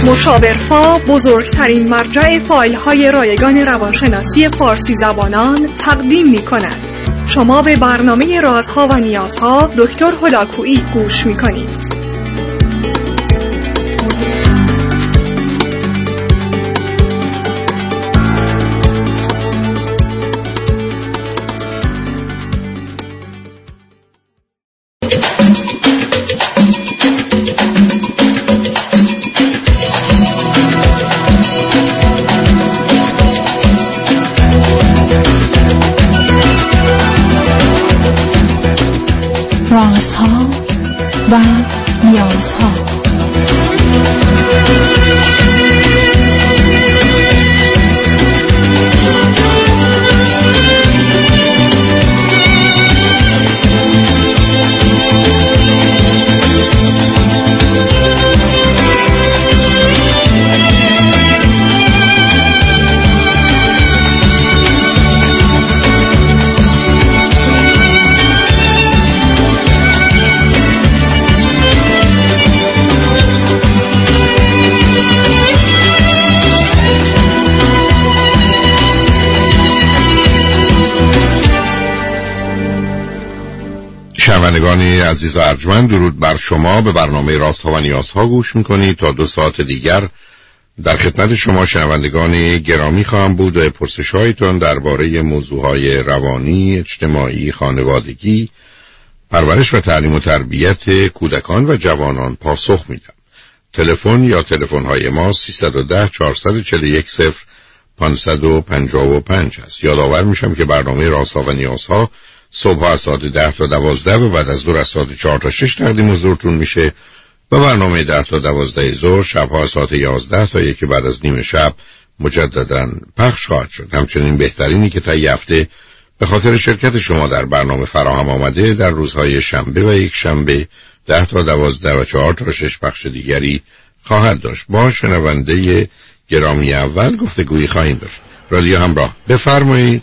مشاورفا بزرگترین مرجع فایل‌های رایگان روانشناسی فارسی زبانان تقدیم می‌کند. شما به برنامه رازها و نیازها دکتر هلاکویی گوش می‌کنید. رازها و نیازها. شنوندگان عزیز و ارجمند، درود بر شما. به برنامه رازها و نیازها گوش میکنید. تا 2 ساعت دیگر در خدمت شما شنوندگان گرامی خواهم بود و پرسش‌هایتان درباره موضوعهای روانی، اجتماعی، خانوادگی، پرورش و تعلیم و تربیت کودکان و جوانان پاسخ میدم. تلفن یا تلفن‌های ما 310 441 0555 است. یادآور میشم که برنامه رازها و نیازها صبح از ساعت 10 تا 12 و بعد از ظهر از ساعت 4 تا 6 تقدیم حضورتون میشه و برنامه 10 تا 12 ظهر شبها از ساعت 11 تا 1 بعد از نیم شب مجددا پخش خواهد شد. همچنین بهترینی که تا هفته به خاطر شرکت شما در برنامه فراهم آمده در روزهای شنبه و یک شنبه 10 تا 12 و 4 تا 6 پخش دیگری خواهد داشت. با شنونده گرامی اول گفتگویی خواهیم داشت. رادیو همراه، بفرمایید.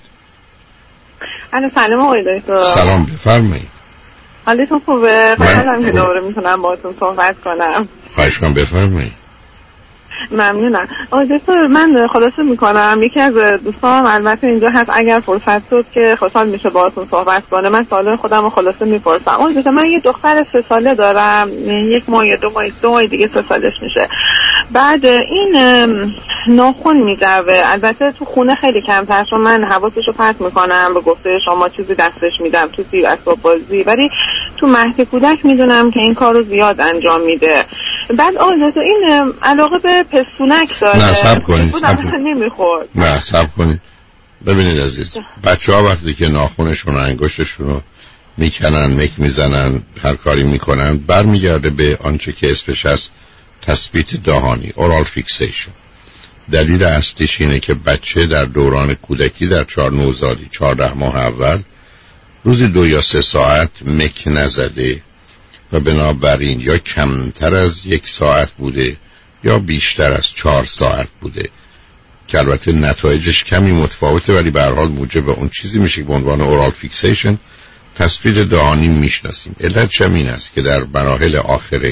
سلام آقای دکتر. سلام، بفرمایید. حالتون خوبه؟ خوشحالم که دوباره میتونم باهاتون صحبت کنم. خواهش کنم، بفرمایید. ممنونم. آقای دکتر، من خلاصه میکنم، یکی از دوستان البته اینجا هست، اگر فرصت شد که خوشحال میشه باهاتون صحبت کنه. من سوال خودم رو خلاصه میپرسم. آقای دکتر، من یه دختر 3 ساله دارم، 1 ماه یا 2 ماه دیگه 3 سالش میشه. بعد این ناخن میجوه، البته تو خونه خیلی کمتر، چون من حواسشو پرت میکنم به گفته شما چیزی دستش میدم تو سیر اسباب بازی، ولی تو مهد کودک میدونم که این کارو زیاد انجام میده. بعد آقای این علاقه به پستونک داره. نه صبر کنید، نمیخورد. نه صبر کنید. ببینید عزیز، بچه‌ها وقتی که ناخنشون و انگشتشون رو میکنن، میزنن، هر کاری میکنن، برمیگرده به آنچه که اسمش هست تثبیت دهانی، اورال فیکسیشن. دلیل اصلیش اینه که بچه در دوران کودکی در 4 نوزادی 14 ماه اول روزی 2 یا 3 ساعت مک نزده و بنابراین یا کمتر از 1 ساعت بوده یا بیشتر از 4 ساعت بوده که البته نتایجش کمی متفاوته، ولی به هر حال موجب اون چیزی میشه که به عنوان اورال فیکسیشن تثبیت دهانی میشناسیم. علتش این است که در مراحل آخر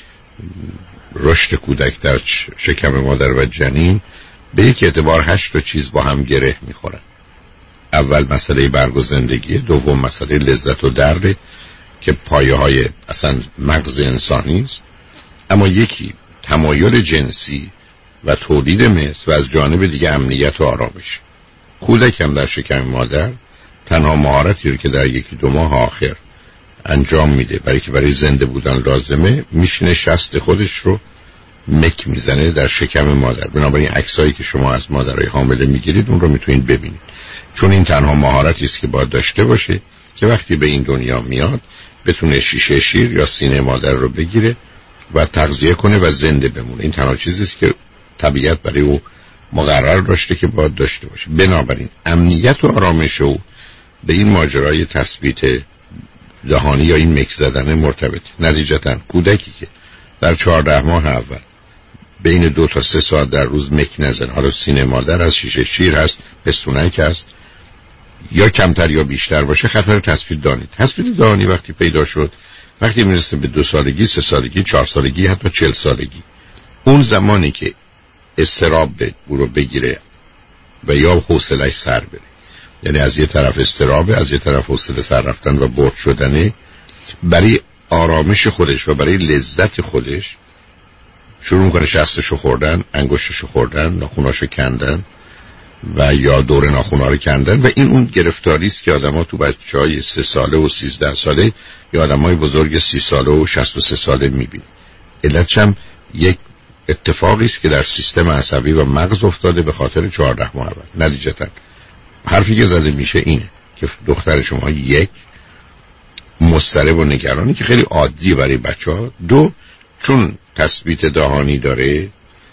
رشد کودک در شکم مادر و جنین به یک اعتبار 8 تا چیز با هم گره میخورن. اول مسئله مرگ و زندگی، دوم مسئله لذت و درد که پایه های اصلا مغز انسانی است، اما یکی تمایل جنسی و تولید مثل و از جانب دیگه امنیت و آرامش. کودک هم در شکم مادر تنها مهارتی رو که در 1-2 ماه آخر انجام میده برای که برای زنده بودن لازمه، میشینه شست خودش رو مک میزنه در شکم مادر. بنابراین عکسایی که شما از مادرای حامله میگیرید اون رو میتونید ببینید، چون این تنها مهارتی است که باید داشته باشه که وقتی به این دنیا میاد بتونه شیشه شیر یا سینه مادر رو بگیره و تغذیه کنه و زنده بمونه. این تنها چیزی است که طبیعت برای او مقرر داشته که باید داشته باشه. بنابراین امنیت و آرامش او به این ماجرای تثبیت دهانی یا این مک زدن مرتبط. نتیجتاً کودکی که در 14 ماه اول بین 2 تا 3 ساعت در روز مک نزن، حالا سینه مادر هست، شیشه شیر هست، پستونک هست، یا کمتر یا بیشتر باشه، خطر تثبیت دهانی. تثبیت دهانی وقتی پیدا شد، وقتی میرسه به 2 سالگی، 3 سالگی، 4 سالگی، حتی 40 سالگی، اون زمانی که اضطراب رو بگیره و یا حوصله‌اش سر بره، یعنی از یه طرف اضطرابه، از یه طرف حوصله سر رفتن و برد شدنه، برای آرامش خودش و برای لذت خودش شروع میکنه شستشو خوردن، انگشتشو خوردن، ناخوناشو کندن و یا دور ناخونا رو کندن. و این اون گرفتاری است که آدم‌ها تو بچه‌های 3 ساله و 13 ساله یا آدم‌های بزرگ 30 ساله و 63 ساله می‌بینی. علتش هم یک اتفاقی است که در سیستم عصبی و مغز افتاده به خاطر 14 ماه اول. نتیجتاً حرفی که زده میشه اینه که دختر شما یک مضطرب و نگرانی که خیلی عادیه برای بچه‌ها، دو چون تثبیت دهانی داره،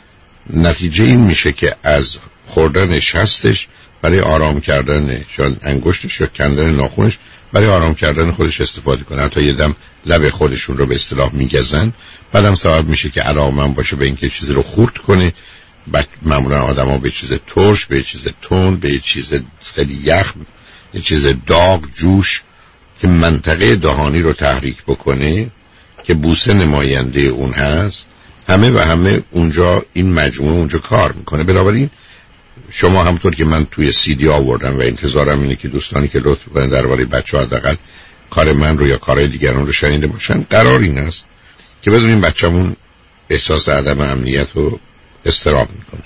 نتیجه این میشه که از خوردن شستش برای آرام کردن شاید انگشتش یا کندن ناخونش برای آرام کردن خودش استفاده کنه. حتی یه دم لب خودشون رو به اصطلاح میگزن، بعدم سبب میشه که علاقه‌مند باشه به اینکه چیزی رو خورد کنه. معمولا آدم‌ها به چیز ترش، به چیز تند، به چیز خیلی یخ، یه چیز داغ، جوش که منطقه دهانی رو تحریک بکنه که بوسه نماینده اون هست، همه و همه اونجا این مجموعه اونجا کار میکنه. بنابراین شما همونطور که من توی CD آوردم و انتظارم اینه که دوستانی که لطف کنن درباره بچه‌ها حداقل کار من رو یا کارهای دیگران رو شنیده باشن، قرار این است که بدونیم بچه‌مون احساس عدم امنیت و اضطراب میکنه.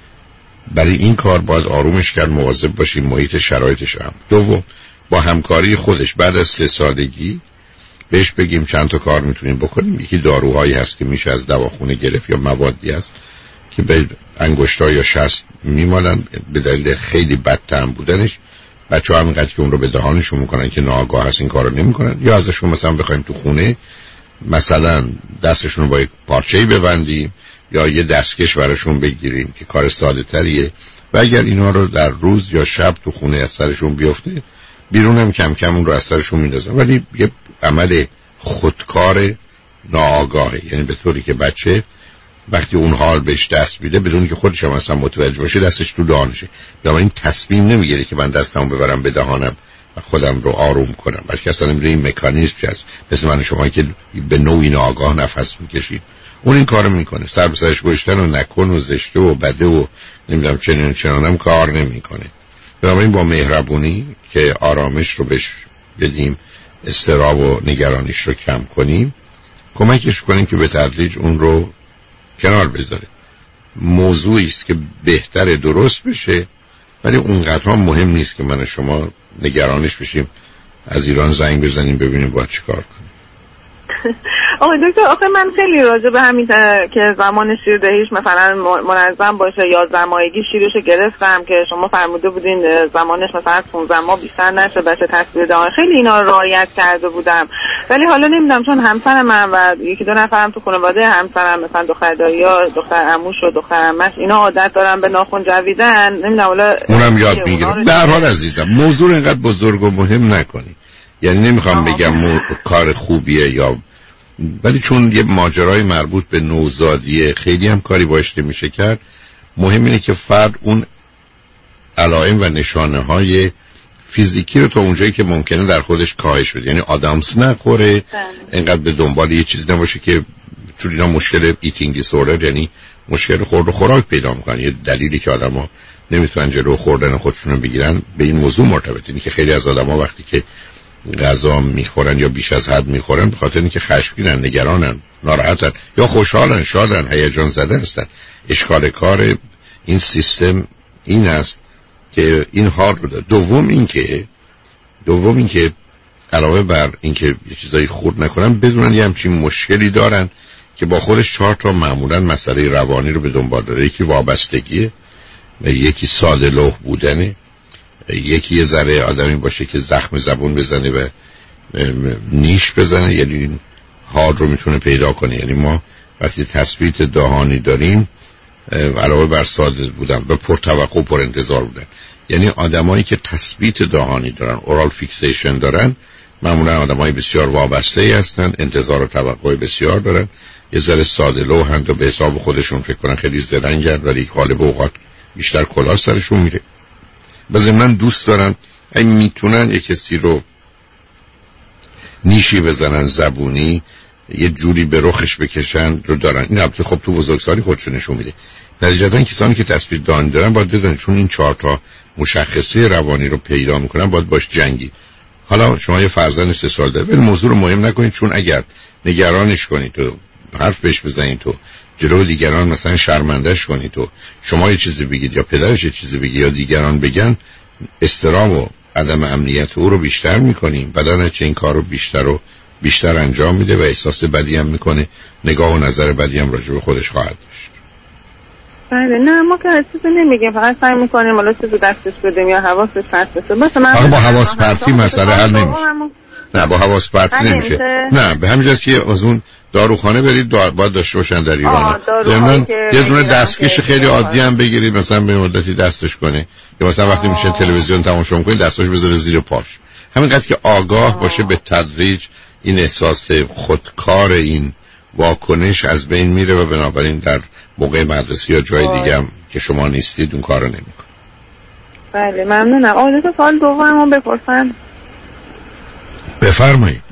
برای این کار باید آرومش کرد، مواظب باشیم محیط شرایطش هم. دوم با همکاری خودش بعد از 3 سالگی بهش بگیم چند تا کار میتونیم بکنیم. یکی داروهایی هست که میشه از دواخونه گرفت یا موادی هست که به انگشتا یا شست میمالن به دلیل خیلی بد طعم بودنش. بچه‌ها همینقدر که اون رو به دهانشون میکنن که ناآگاه هست این کارو نمیکنن. یا ازشون مثلا بخوایم تو خونه مثلا دستشون رو با یک پارچه‌ای ببندیم یا یه دستکش براشون بگیریم که کار ساده تریه. و اگر اینا رو در روز یا شب تو خونه از سرشون بیفته، بیرون هم کم کم اون رو از سرشون میندازن، ولی یه عمل خودکار ناآگاهه، یعنی به طوری که بچه وقتی اون حال بهش دست میده بدون که خودش هم اصلا متوجه باشه دستش تو دهانشه. بنابراین تصمیم نمیگیره که من دستمو ببرم به دهانم و خودم رو آروم کنم، بلکه اصلا این مکانیزم هست مثل من شما که به نوعی ناآگاه نفس میکشید، اون این کارو میکنه. سر به سرش گذاشتن و نکن و زشته و بده و نمیدونم چنانم کار نمیکنه. بنابراین با مهربونی که آرامش رو بهش بدیم، اضطراب و نگرانیش رو کم کنیم، کمکش کنیم که به تدریج اون رو کنار بذاره. موضوعی است که بهتر درست بشه، ولی اونقدر مهم نیست که من و شما نگرانش بشیم از ایران زنگ بزنیم ببینیم باید چی کار کنیم. آقای دکتر آخه من خیلی راجع به همین که زمان شیردهیش مثلا منظم باشه یا زمایگی شیرشو گرفتم که شما فرموده بودین زمانش مثلا 15 ماه بیشتر نشه بچه تصویر دهان، خیلی اینا رو رعایت کرده بودم. ولی حالا نمیدونم چون همسر من و یکی دو نفرم تو خانواده همسرم مثلا دختر دایی‌ها، دختر عموش و دختر عمش اینا عادت دارن به ناخن جویدن، نمیدونم حالا اونم یاد میگیره. به هر حال عزیزم موضوع اینقدر بزرگ و مهم نکنی، یعنی نمیخوام بگم کار خوبیه یا، ولی چون یه ماجرای مربوط به نوزادیه خیلی هم کاری باش نمیشه کرد. مهم اینه که فرد اون علائم و نشانه های فیزیکی رو تا اونجایی که ممکنه در خودش کاهش بده، یعنی آدامس نخوره، اینقدر به دنبال یه چیز نباشه که چون اینا مشکل ایتینگ دیسوردر یعنی مشکل خورد و خوراک پیدا میکنن. یه دلیلی که آدما نمیتونن جلو خوردن خودشونو بگیرن به این موضوع مرتبطه. اینه که خیلی از آدما وقتی که غذا میخورن یا بیش از حد میخورن به خاطر اینکه خشمگینن، نگرانن، ناراحتن یا خوشحالن، شادن، هیجان زده هستن. اشکال کار این سیستم این است که این حال رو داره. دوم اینکه علاوه بر اینکه یه چیزایی خورد نکنن بدونن یه همچین مشکلی دارن که با خودش 4 تا معمولا مسئله روانی رو به دنبال داره. یکی وابستگیه، یکی ساده لوح بودنه، یکی یه ذره آدمی باشه که زخم زبون بزنه و نیش بزنه، یعنی این حال رو میتونه پیدا کنه. یعنی ما وقتی تثبیت دهانی داریم علاوه بر ساده بودن و پرتوقع و پر انتظار بودن، یعنی آدمایی که تثبیت دهانی دارن، اورال فیکسیشن دارن، معمولا آدمای بسیار وابسته هستن، انتظار و توقع بسیار دارن، یه ذره ساده لوحند و به حساب خودشون فکر کنن خیلی زرنگن، ولی غالب اوقات بیشتر کلاه سرشون میره. ضمن دوست دارن اگه میتونن یک کسی رو نیشی بزنن زبونی یه جوری به رخش بکشن رو دارن. این البته خب تو بزرگسالی خودشون نشون میده. نتیجتاً کسانی که تصویر دان دارن باید بدونن چون این 4 تا مشخصه روانی رو پیدا میکنن باید باش جنگی. حالا شما یه فرزند 3 سال داره، ولی موضوع رو مهم نکنید، چون اگر نگرانش کنید تو حرف بهش بزنید تو جلو دیگران مثلا شرمندهش کنید تو شما یه چیزی بگید یا پدرش یه چیزی بگه یا دیگران بگن، اضطراب و عدم امنیت او رو بیشتر میکنیم. بدن چه این کار رو بیشتر انجام میده و احساس بدی هم میکنه، نگاه و نظر بدی هم راجع به خودش خواهد داشت. بله نه ما که چیزی نمیگیم، فقط سعی میکنیم حالا چیزی دستش بدیم یا حواسش پرت بشه. مثلا با حواس پرتی مسئله حل نمیشه. نه با حواس پرتی نمیشه. نه به همین جاست که از اون داروخانه برید باید داشته باشن در ایران. ضمن یه دونه دستکش خیلی عادی هم بگیرید مثلا به مدتی دستش کنه، یا مثلا وقتی میشه تلویزیون تماشا میکنید دستش بذاره زیر پاش. همینقدر که آگاه باشه به تدریج این احساس خودکار این واکنش از بین میره و بنابراین در موقع مدرسه یا جای دیگه هم که شما نیستید اون کارو نمیکنه. بله ممنونم. آقای سوال دومم بپرسن. بفرمایید.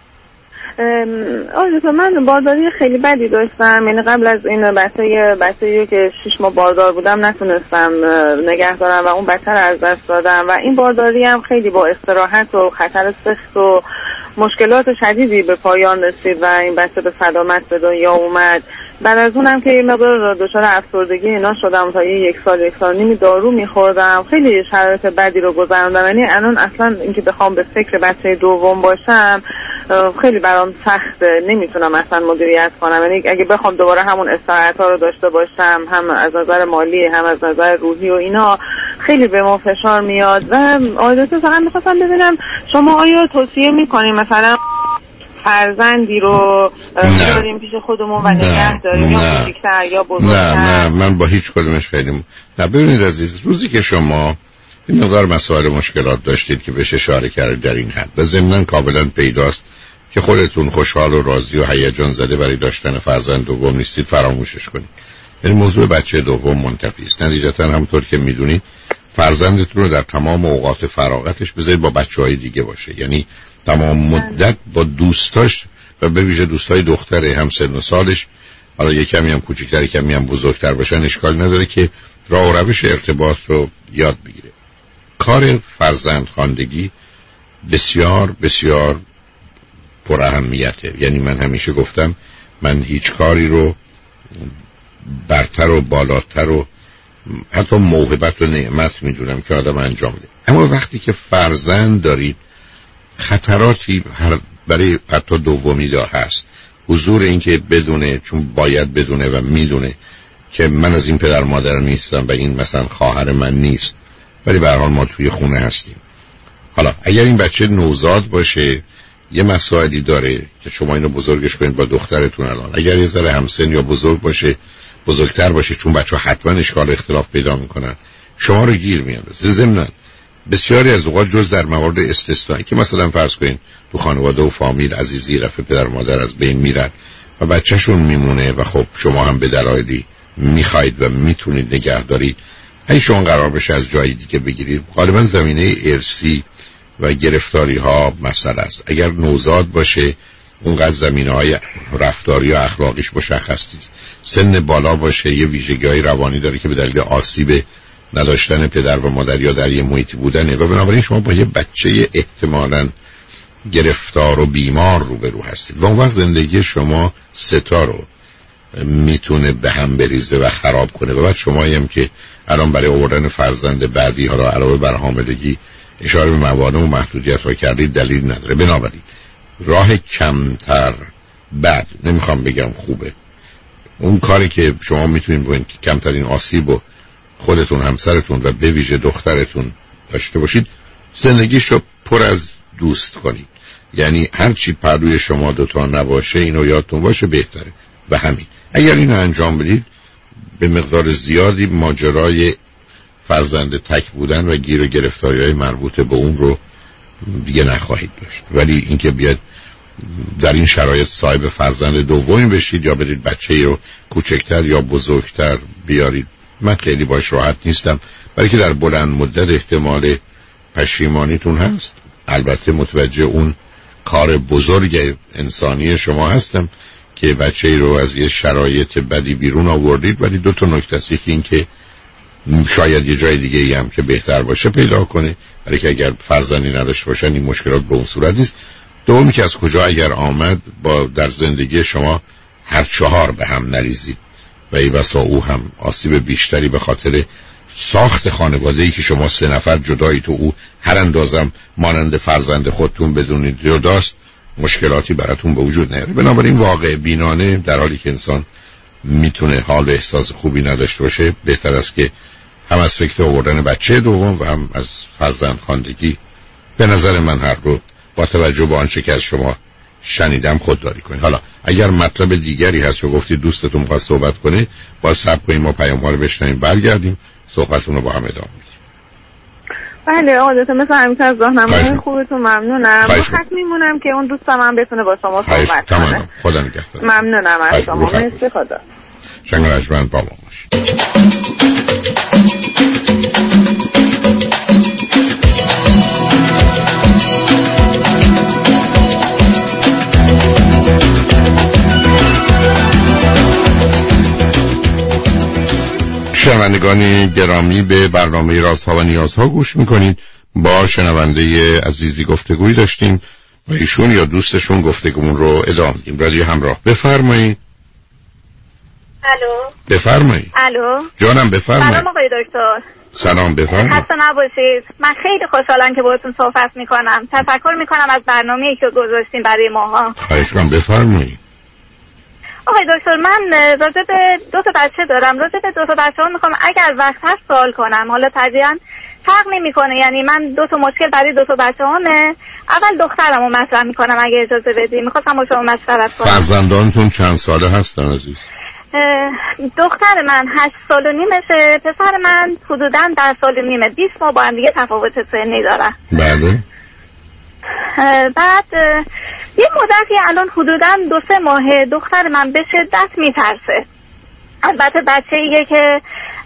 من بارداری خیلی بدی داشتم، یعنی قبل از این بچه‌ای که 6 ماه باردار بودم نتونستم نگه دارم و اون بچه رو از دست دادم و این بارداری هم خیلی با استراحت و خطر سخت و مشکلات شدیدی به پایان رسید و این بچه به سلامت به دنیا اومد. بعد از اونم که یه مقدار دچار افسردگی اینا شدم، تا 1 سال 1.5 سال دارو میخوردم، خیلی شرایط بدی رو گذروندم. یعنی الان اصلا اینکه بخوام به فکر بچه دوم باشم خیلی برام سخته، نمیتونم اصلا مدیریت کنم. یعنی اگه بخوام دوباره همون استراحت‌ها رو داشته باشم، هم از نظر مالی هم از نظر روحی و اینا، خیلی به ما فشار میاد. و آیدوسه فقط میخواستم ببینم شما آیا توصیه میکنیم مثلا فرزندی رو بذاریم پیش خودمون و نگه داریم یا کوچیک‌تر یا بزرگتر؟ نه من با هیچ کدومش خیلی نه. ببینید عزیز، روزی که شما این مقدار مسائل مشکلات داشتید که بهش اشاره کردید در این حد و ضمناً کاملا پیداست که خودتون خوشحال و راضی و هیجان زده برای داشتن فرزند دوم نیستید، فراموشش کنید. یعنی موضوع بچه دوم منتفی است. نتیجتاً همونطور که میدونید فرزندتون رو در تمام اوقات فراغتش بذارید با بچه‌های دیگه باشه، یعنی تمام مدت با دوستاش و به ویژه دوستای دختره هم سن و سالش، حالا یک کمی هم کوچیک‌تر یک کمی هم بزرگتر باشن اشکال نداره، که راه و روش ارتباط رو یاد بگیره. کار فرزندخواندگی بسیار بسیار پر اهمیته. یعنی من همیشه گفتم من هیچ کاری رو برتر و بالاتر و حتی موهبت و نعمت میدونم که آدم انجام بده. اما وقتی که فرزند دارید خطراتی برای حتی دومی هست. حضور این که بدونه، چون باید بدونه و میدونه که من از این پدر مادر نیستم و این مثلا خواهر من نیست، ولی به هر حال ما توی خونه هستیم. حالا اگر این بچه نوزاد باشه یه مسائلی داره که شما اینو بزرگش کنید با دخترتون. الان اگر یه ذره همسن یا بزرگ باشه، بزرگتر باشه، چون بچه حتما اشکال اختلاف پیدا میکنن، شما رو گیر میاندازه. ضمن بسیاری از اوقات جز در موارد استثنایی که مثلا فرض کنین تو خانواده و فامیل عزیزی رفت پدر مادر از بین میرن و بچه‌شون میمونه و خب شما هم به دلایلی میخواید و میتونید نگه دارید، اگه شما قرار بشه از جای دیگه بگیرید، غالبا زمینه ارثی و گرفتاری ها مسئله است. اگر نوزاد باشه اونقدر زمینه‌های رفتاری و اخلاقیش مشخص نیست. سن بالا باشه یه ویژگی‌های روانی داره که به دلیل آسیب نداشتن پدر و مادر یا در یه محیطی بودنه و بنابراین شما با یه بچه احتمالاً گرفتار و بیمار روبرو هستید و اون وقت زندگی شما ستا رو میتونه به هم بریزه و خراب کنه. و بعد شمایی هم که الان برای آوردن فرزند بعدی ها را علاوه بر حاملگی اشاره به موانع و محدودیت ها کردید دلیل نداره. بنابراین راه کمتر بد، نمیخوام بگم خوبه، اون کاری که شما میتونید با این کمترین آسیب و خودتون، همسرتون و به ویژه دخترتون داشته باشید، زندگیشو پر از دوست کنید. یعنی هرچی پروی شما دوتا نباشه اینو یادتون باشه بهتره. و همین اگر اینو انجام بدید به مقدار زیادی ماجرای فرزند تک بودن و گیر و گرفتاری های مربوط به اون رو دیگه نخواهید داشت. ولی اینکه بیاد در این شرایط صاحب فرزند دومی بشید یا برید بچه‌ای رو کوچکتر یا بزرگتر بیارید، من خیلی باش راحت نیستم، برای که در بلند مدت احتمال پشیمانیتون هست. البته متوجه اون کار بزرگ انسانی شما هستم که بچه‌ای رو از یه شرایط بدی بیرون آوردید، ولی دو تا نکته است. یکی این که شاید یه جای دیگه ای هم که بهتر باشه پیدا کنه، ولی که اگر فرزندی نداشته باشن این مشکلات به اون صورت نیست. دومی که از کجا اگر آمد با در زندگی شما هر چهار به هم نریزید و ای بسا او هم آسیب بیشتری به خاطر ساخت خانواده‌ای که شما 3 نفر جدایی تو او هر اندازم مانند فرزند خودتون بدونید جداست، مشکلاتی براتون به وجود نیاره. بنابراین واقع بینانه در حالی که انسان میتونه حال و احساس خوبی نداشته باشه، بهتر است که هم از فکر آوردن بچه دوم و هم از فرزند خواندگی به نظر من هر رو با توجه به آنچه که از شما شنیدم خودداری کنید. حالا اگر مطلب دیگری هست و گفتید دوستتون می‌خواد صحبت کنه، باز صبر کنیم ما پیام‌ها رو بشنویم، برگردیم صحبتون رو با هم ادامه میدیم. بله آقا دکتر، مثل همیشه از راهنمایی خوبتون ممنونم. خط میمونم که اون دوستم هم بتونه با شما صحبت کنه. خدا نگهدار. ممنونم از شما. مرسی. خدا. شنگرجمند با ما باشید. شنوندگان گرامی، به برنامه رازها و نیازها گوش میکنید. با شنونده عزیزی گفتگوی داشتیم و ایشون یا دوستشون گفتگومون رو ادامه میدیم. رادیو همراه، بفرمایید. الو. بفرمایید. الو. جانم بفرمایید. سلام آقای دکتر. سلام بفرمایید. خسته نباشید. من خیلی خوشحالم که باهاتون صحبت میکنم. تشکر میکنم از برنامه‌ای که گذاشتین برای ماها. خواهش می‌کنم بفرمایید. آقای دکتر، من راجع به 2 تا بچه دارم. راجع به 2 تا بچه‌ها میخوام اگر وقت هست سوال کنم. حالا طبیعاً فرق نمیکنه، یعنی من 2 تا مشکل برای 2 تا بچه‌هامه. اول دخترمو مطرح میکنم اگه اجازه بدید. میخواستم با شما مشورت کنم. فرزندانتون چند ساله هستن عزیز؟ دختر من 8 سال و نیمشه، پسر من حدوداً 10 سال و نیمه. 20 ماه با هم دیگه تفاوت سنی دارن. بله. بعد یه مدتی الان حدوداً 2-3 ماه دختر من به شدت میترسه. البته بچه‌ایه که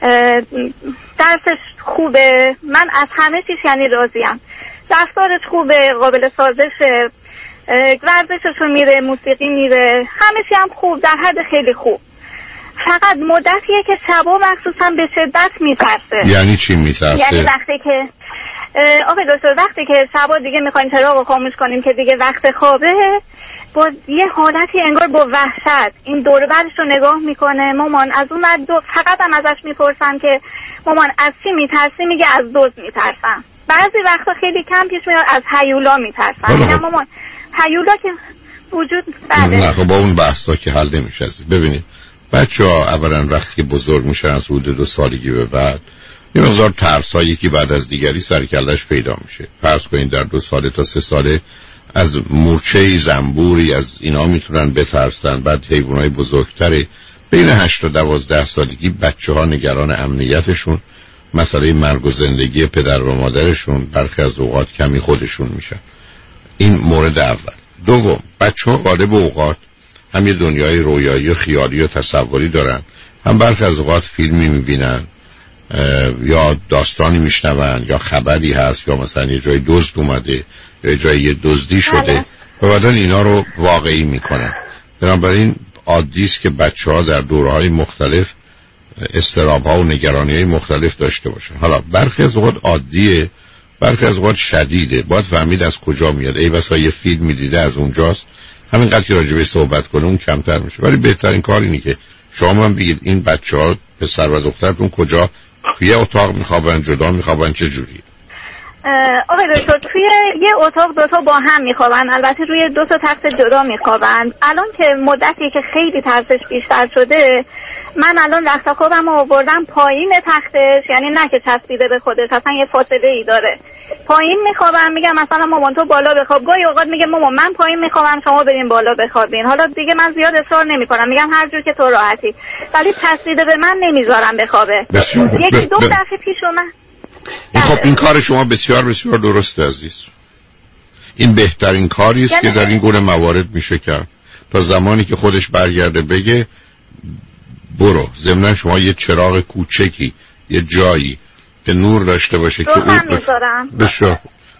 درسش خوبه، من از همه چیز یعنی راضیم. رفتارش خوبه، قابل سازشه، ورزشش میره، موسیقی میره، همه چی هم خوب، در حد خیلی خوب. فقط مدتیه که شبا مخصوصا به شدت میترسه. یعنی چی میترسه؟ یعنی وقتی که آقای دکتر وقتی که شبا دیگه میخوایم چراغو خاموش کنیم که دیگه وقت خوابه، با یه حالتی انگار با وحشت این دور برش رو نگاه میکنه. مامان از اون فقط هم ازش میپرسم که مامان از چی میترسی؟ میگه از دزد میترسم. بعضی وقتا خیلی کم پیش میاد از هیولا میترسم. میگم مامان هیولا که وجود نه خب با اون بحثا که حل نمیشه. ببینید بچه‌ها اولا وقتی بزرگ میشن از حدود 2 سالگی به بعد یه مقدار ترس‌هایی که بعد از دیگری سر کله‌اش پیدا میشه. فرض کنید در 2 ساله تا 3 ساله از مورچه‌ای، زنبوری، از اینا میتونن بترسن. بعد حیوانات بزرگتری بین 8 تا 12 سالگی بچه‌ها نگران امنیتشون، مسئله مرگ و زندگی پدر و مادرشون، برخی از اوقات کمی خودشون میشن. این مورد اول. دوم، بچه‌ها غالب اوقات هم یه دنیای رویایی و خیالی و تصوری دارن، هم برخی از اوقات فیلمی میبینن یا داستانی میشنون یا خبری هست یا مثلا یه جای دزد اومده یا جای یه دزدی شده و بعدن اینا رو واقعی میکنن. بنابراین عادی است که بچه‌ها در دوره‌های مختلف اضطراب‌ها و نگرانی‌های مختلف داشته باشن. حالا برخی از اوقات عادیه، برخی از اوقات شدیده. باید فهمید از کجا میاد. ای بسا یه فیلم دیده از اونجاست، همینقدر که راجبش صحبت کنه اون کمتر میشه. ولی بهترین کار اینه که شما من بگید این بچه‌ها پسر و دخترتون کجا توی یه اتاق میخوابن، جدا میخوابن، چه جوری؟ آقای دکتر توی یه اتاق 2 تا با هم میخوابن، البته روی 2 تا تخت جدا میخوابن. الان که مدتی که خیلی ترسش بیشتر شده، من الان رخت خوابم رو آوردم پایین تختش، یعنی نه که چسبیده به خودش، اصلا یه فاصله ای داره. پایین میخوابم، میگم مثلا مامان تو بالا بخواب. گاهی اوقات میگه مامان من پایین میخوابم شما بریم بالا بخوابین. حالا دیگه من زیاد اصرار نمیکنم، میگم هر جور که تو راحتی، ولی چسبیده به من نمیذارم بخوابه. یکی 2 دفعه پیش اومد. خب این کار شما بسیار بسیار درسته عزیز. این بهترین کاری است که در این گونه موارد میشه کرد تا زمانی که خودش برگرده بگه برو. ضمن شما یه چراغ کوچکی، یه جایی که نور داشته باشه که اون میذارم. بسیار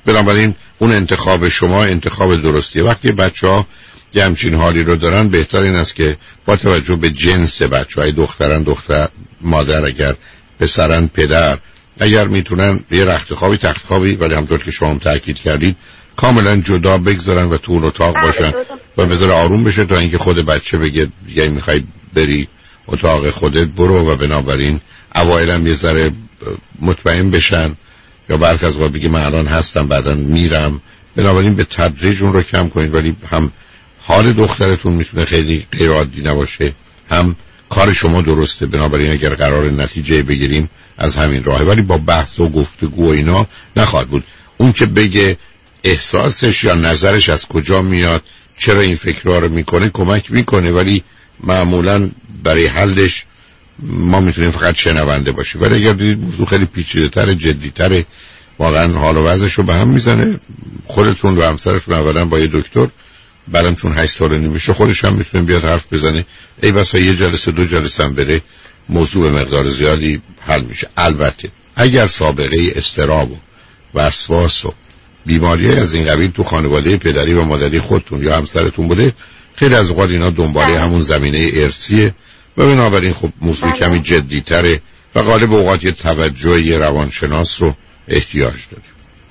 بنابراین اون انتخاب شما انتخاب درستیه. وقتی بچه‌ها یه همچین حالی رو دارن بهتر این است که با توجه به جنس بچه‌های دختران دختر مادر، اگر پسرن پدر، اگر میتونن یه رختخوابی تختخوابی ولی همونطور که شما هم تاکید کردید کاملا جدا بگذارن و تو اون اتاق باشن و بذاره آروم بشه تا اینکه خود بچه بگه دیگه میخوای بری اتاق خودت برو، و بنابراین اوایلم یه ذره مطمئن بشن یا برخی از وقت بگه من الان هستم بعداً میرم. بنابراین به تدریج اون رو کم کنید، ولی هم حال دخترتون میتونه خیلی غیر عادی نباشه، هم کار شما درسته. بنابراین اگر قرار نتیجه بگیریم از همین راهه، ولی با بحث و گفتگو و اینا نخواهد بود. اون که بگه احساسش یا نظرش از کجا میاد، چرا این فکرها رو میکنه، کمک میکنه، ولی معمولا برای حلش ما میتونیم فقط شنونده باشیم. ولی اگر دیدید موضوع خیلی پیچیده‌تر، جدی‌تر، واقعا حال و وضعش رو به هم میزنه، خودتون و همسرتون اولا با یه دکتر، بعدم چون 8 سال میشه خودش هم میتونه بیاد حرف بزنه، ای بسا یه جلسه 2 جلسه هم بره موضوع مقدار زیادی حل میشه. البته اگر سابقه اضطراب و وسواس و بیماری از این قبیل تو خانواده پدری و مادری خودتون یا همسرتون بوده، خیلی از اوقات اینا دنباله همون زمینه ارثیه و بنابراین خب موضوع کمی جدی‌تره و غالب اوقات یه توجه یه روانشناس رو احتیاج داره.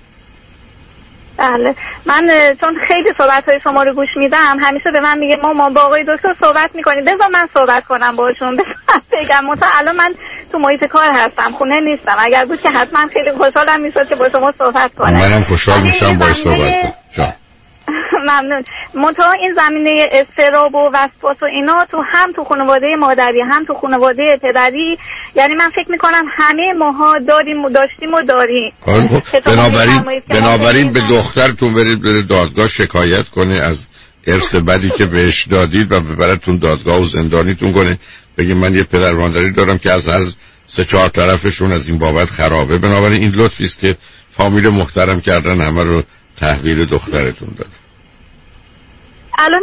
بله، من چون خیلی صحبت‌های شما رو گوش میدم، همیشه به من میگه ما با آقای دکتر صحبت میکنیم، بذار من صحبت کنم باهاشون، بگم الان من تو محیط کار هستم، خونه نیستم. اگر بود که حتما خیلی خوشحالم میشد که با شما صحبت کنم. منم خوشحال میشم با صحبت کنم. ممنون. منتها این زمینه اضطراب و وسواس و اینا تو خانواده مادری هم تو خانواده پدری، یعنی من فکر میکنم همه ماها داشتیم و داریم. بنابراین به دخترتون برید دادگاه شکایت کنه از ارث بدی که بهش دادید و ببرتون دادگاه و زندانیتون کنه، بگید من یه پدر مادری دارم که از 3-4 طرفشون از این بابت خرابه. بنابراین این لطفی است که فامیل محترم کردن همه رو تحویل دخترتون داده. الان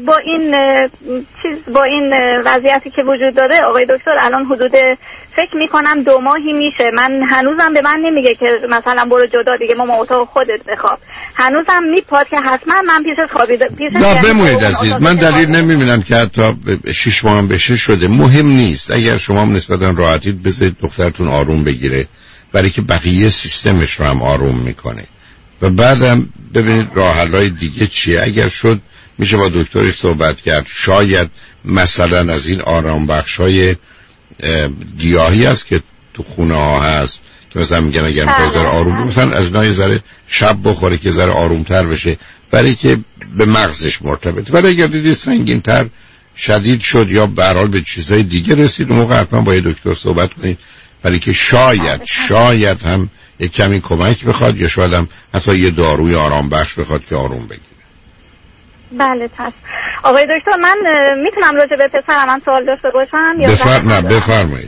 با این وضعیتی که وجود داره آقای دکتر، الان حدود فکر میکنم 2 ماهی میشه، من هنوزم به من نمیگه که مثلا برو جدا دیگه ما اتاق خودت بخواب، هنوزم میپاد که حتما من پیشت خوابیده نه بمونید عزیز، من دلیل نمیبینم که حتی 6 ماه هم بشه شده، مهم نیست. اگر شما هم نسبتا راحتید بذارید دخترتون آروم بگیره، برای که بقیه سیستمش رو هم آروم میکنه و بعدم ببینید راه حل‌های دیگه چیه. اگر شد میشه با دکترش صحبت کرد، شاید مثلا از این آرام بخش‌های گیاهی است که تو خونه ها هست که مثلا میگن اگر میخوای ذره آروم مثلا از اینا یه ذره شب بخوره که ذره آرومتر بشه برای که به مغزش مرتبط. ولی اگر دیدید سنگین‌تر شدید شد یا به هر حال به چیزای دیگه رسید، اون موقع حتما با یه دکتر صحبت کنید، برای که شاید هم یک کمی کمک بخواد یا شاید هم حتی یه داروی آرام بخش بخواد که آروم بگیره. بله پس آقای دکتر من میتونم راجع به پسرم من سوال داشته باشم یا بفرمایید.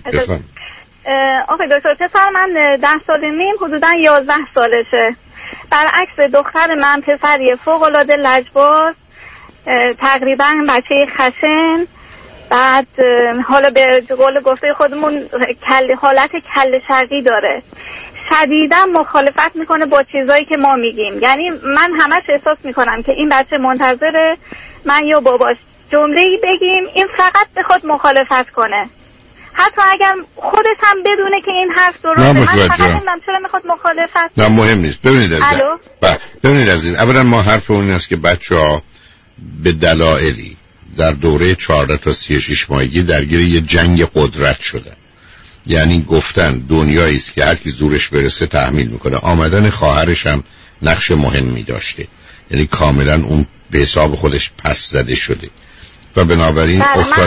آقای دکتر پسر من 10 سال نیم حدودا 11 سالشه، برعکس دختر من پسری فوق العاده لجباز، تقریبا بچه خشن، بعد حالا به قول گفته خودمون حالت کله شقی داره، شدیدا مخالفت میکنه با چیزایی که ما میگیم. یعنی من همش احساس میکنم که این بچه منتظره من یا باباش جمله‌ای بگیم این فقط بخواد مخالفت کنه، حتی اگر خودش هم بدونه که این حرف درسته. من فقط نمیدونم چرا میخواد مخالفت. نه مهم نیست. ببینید عزیز اولا ما حرف اون است که بچه‌ها به دلایلی در دوره 14 تا 36 ماهگی درگیر یه جنگ قدرت شدن. یعنی گفتن دنیایی است که هر کی زورش برسه تحمیل میکنه. آمدن خواهرش هم نقش مهمی داشته، یعنی کاملا اون به حساب خودش پس زده شده و بنابراین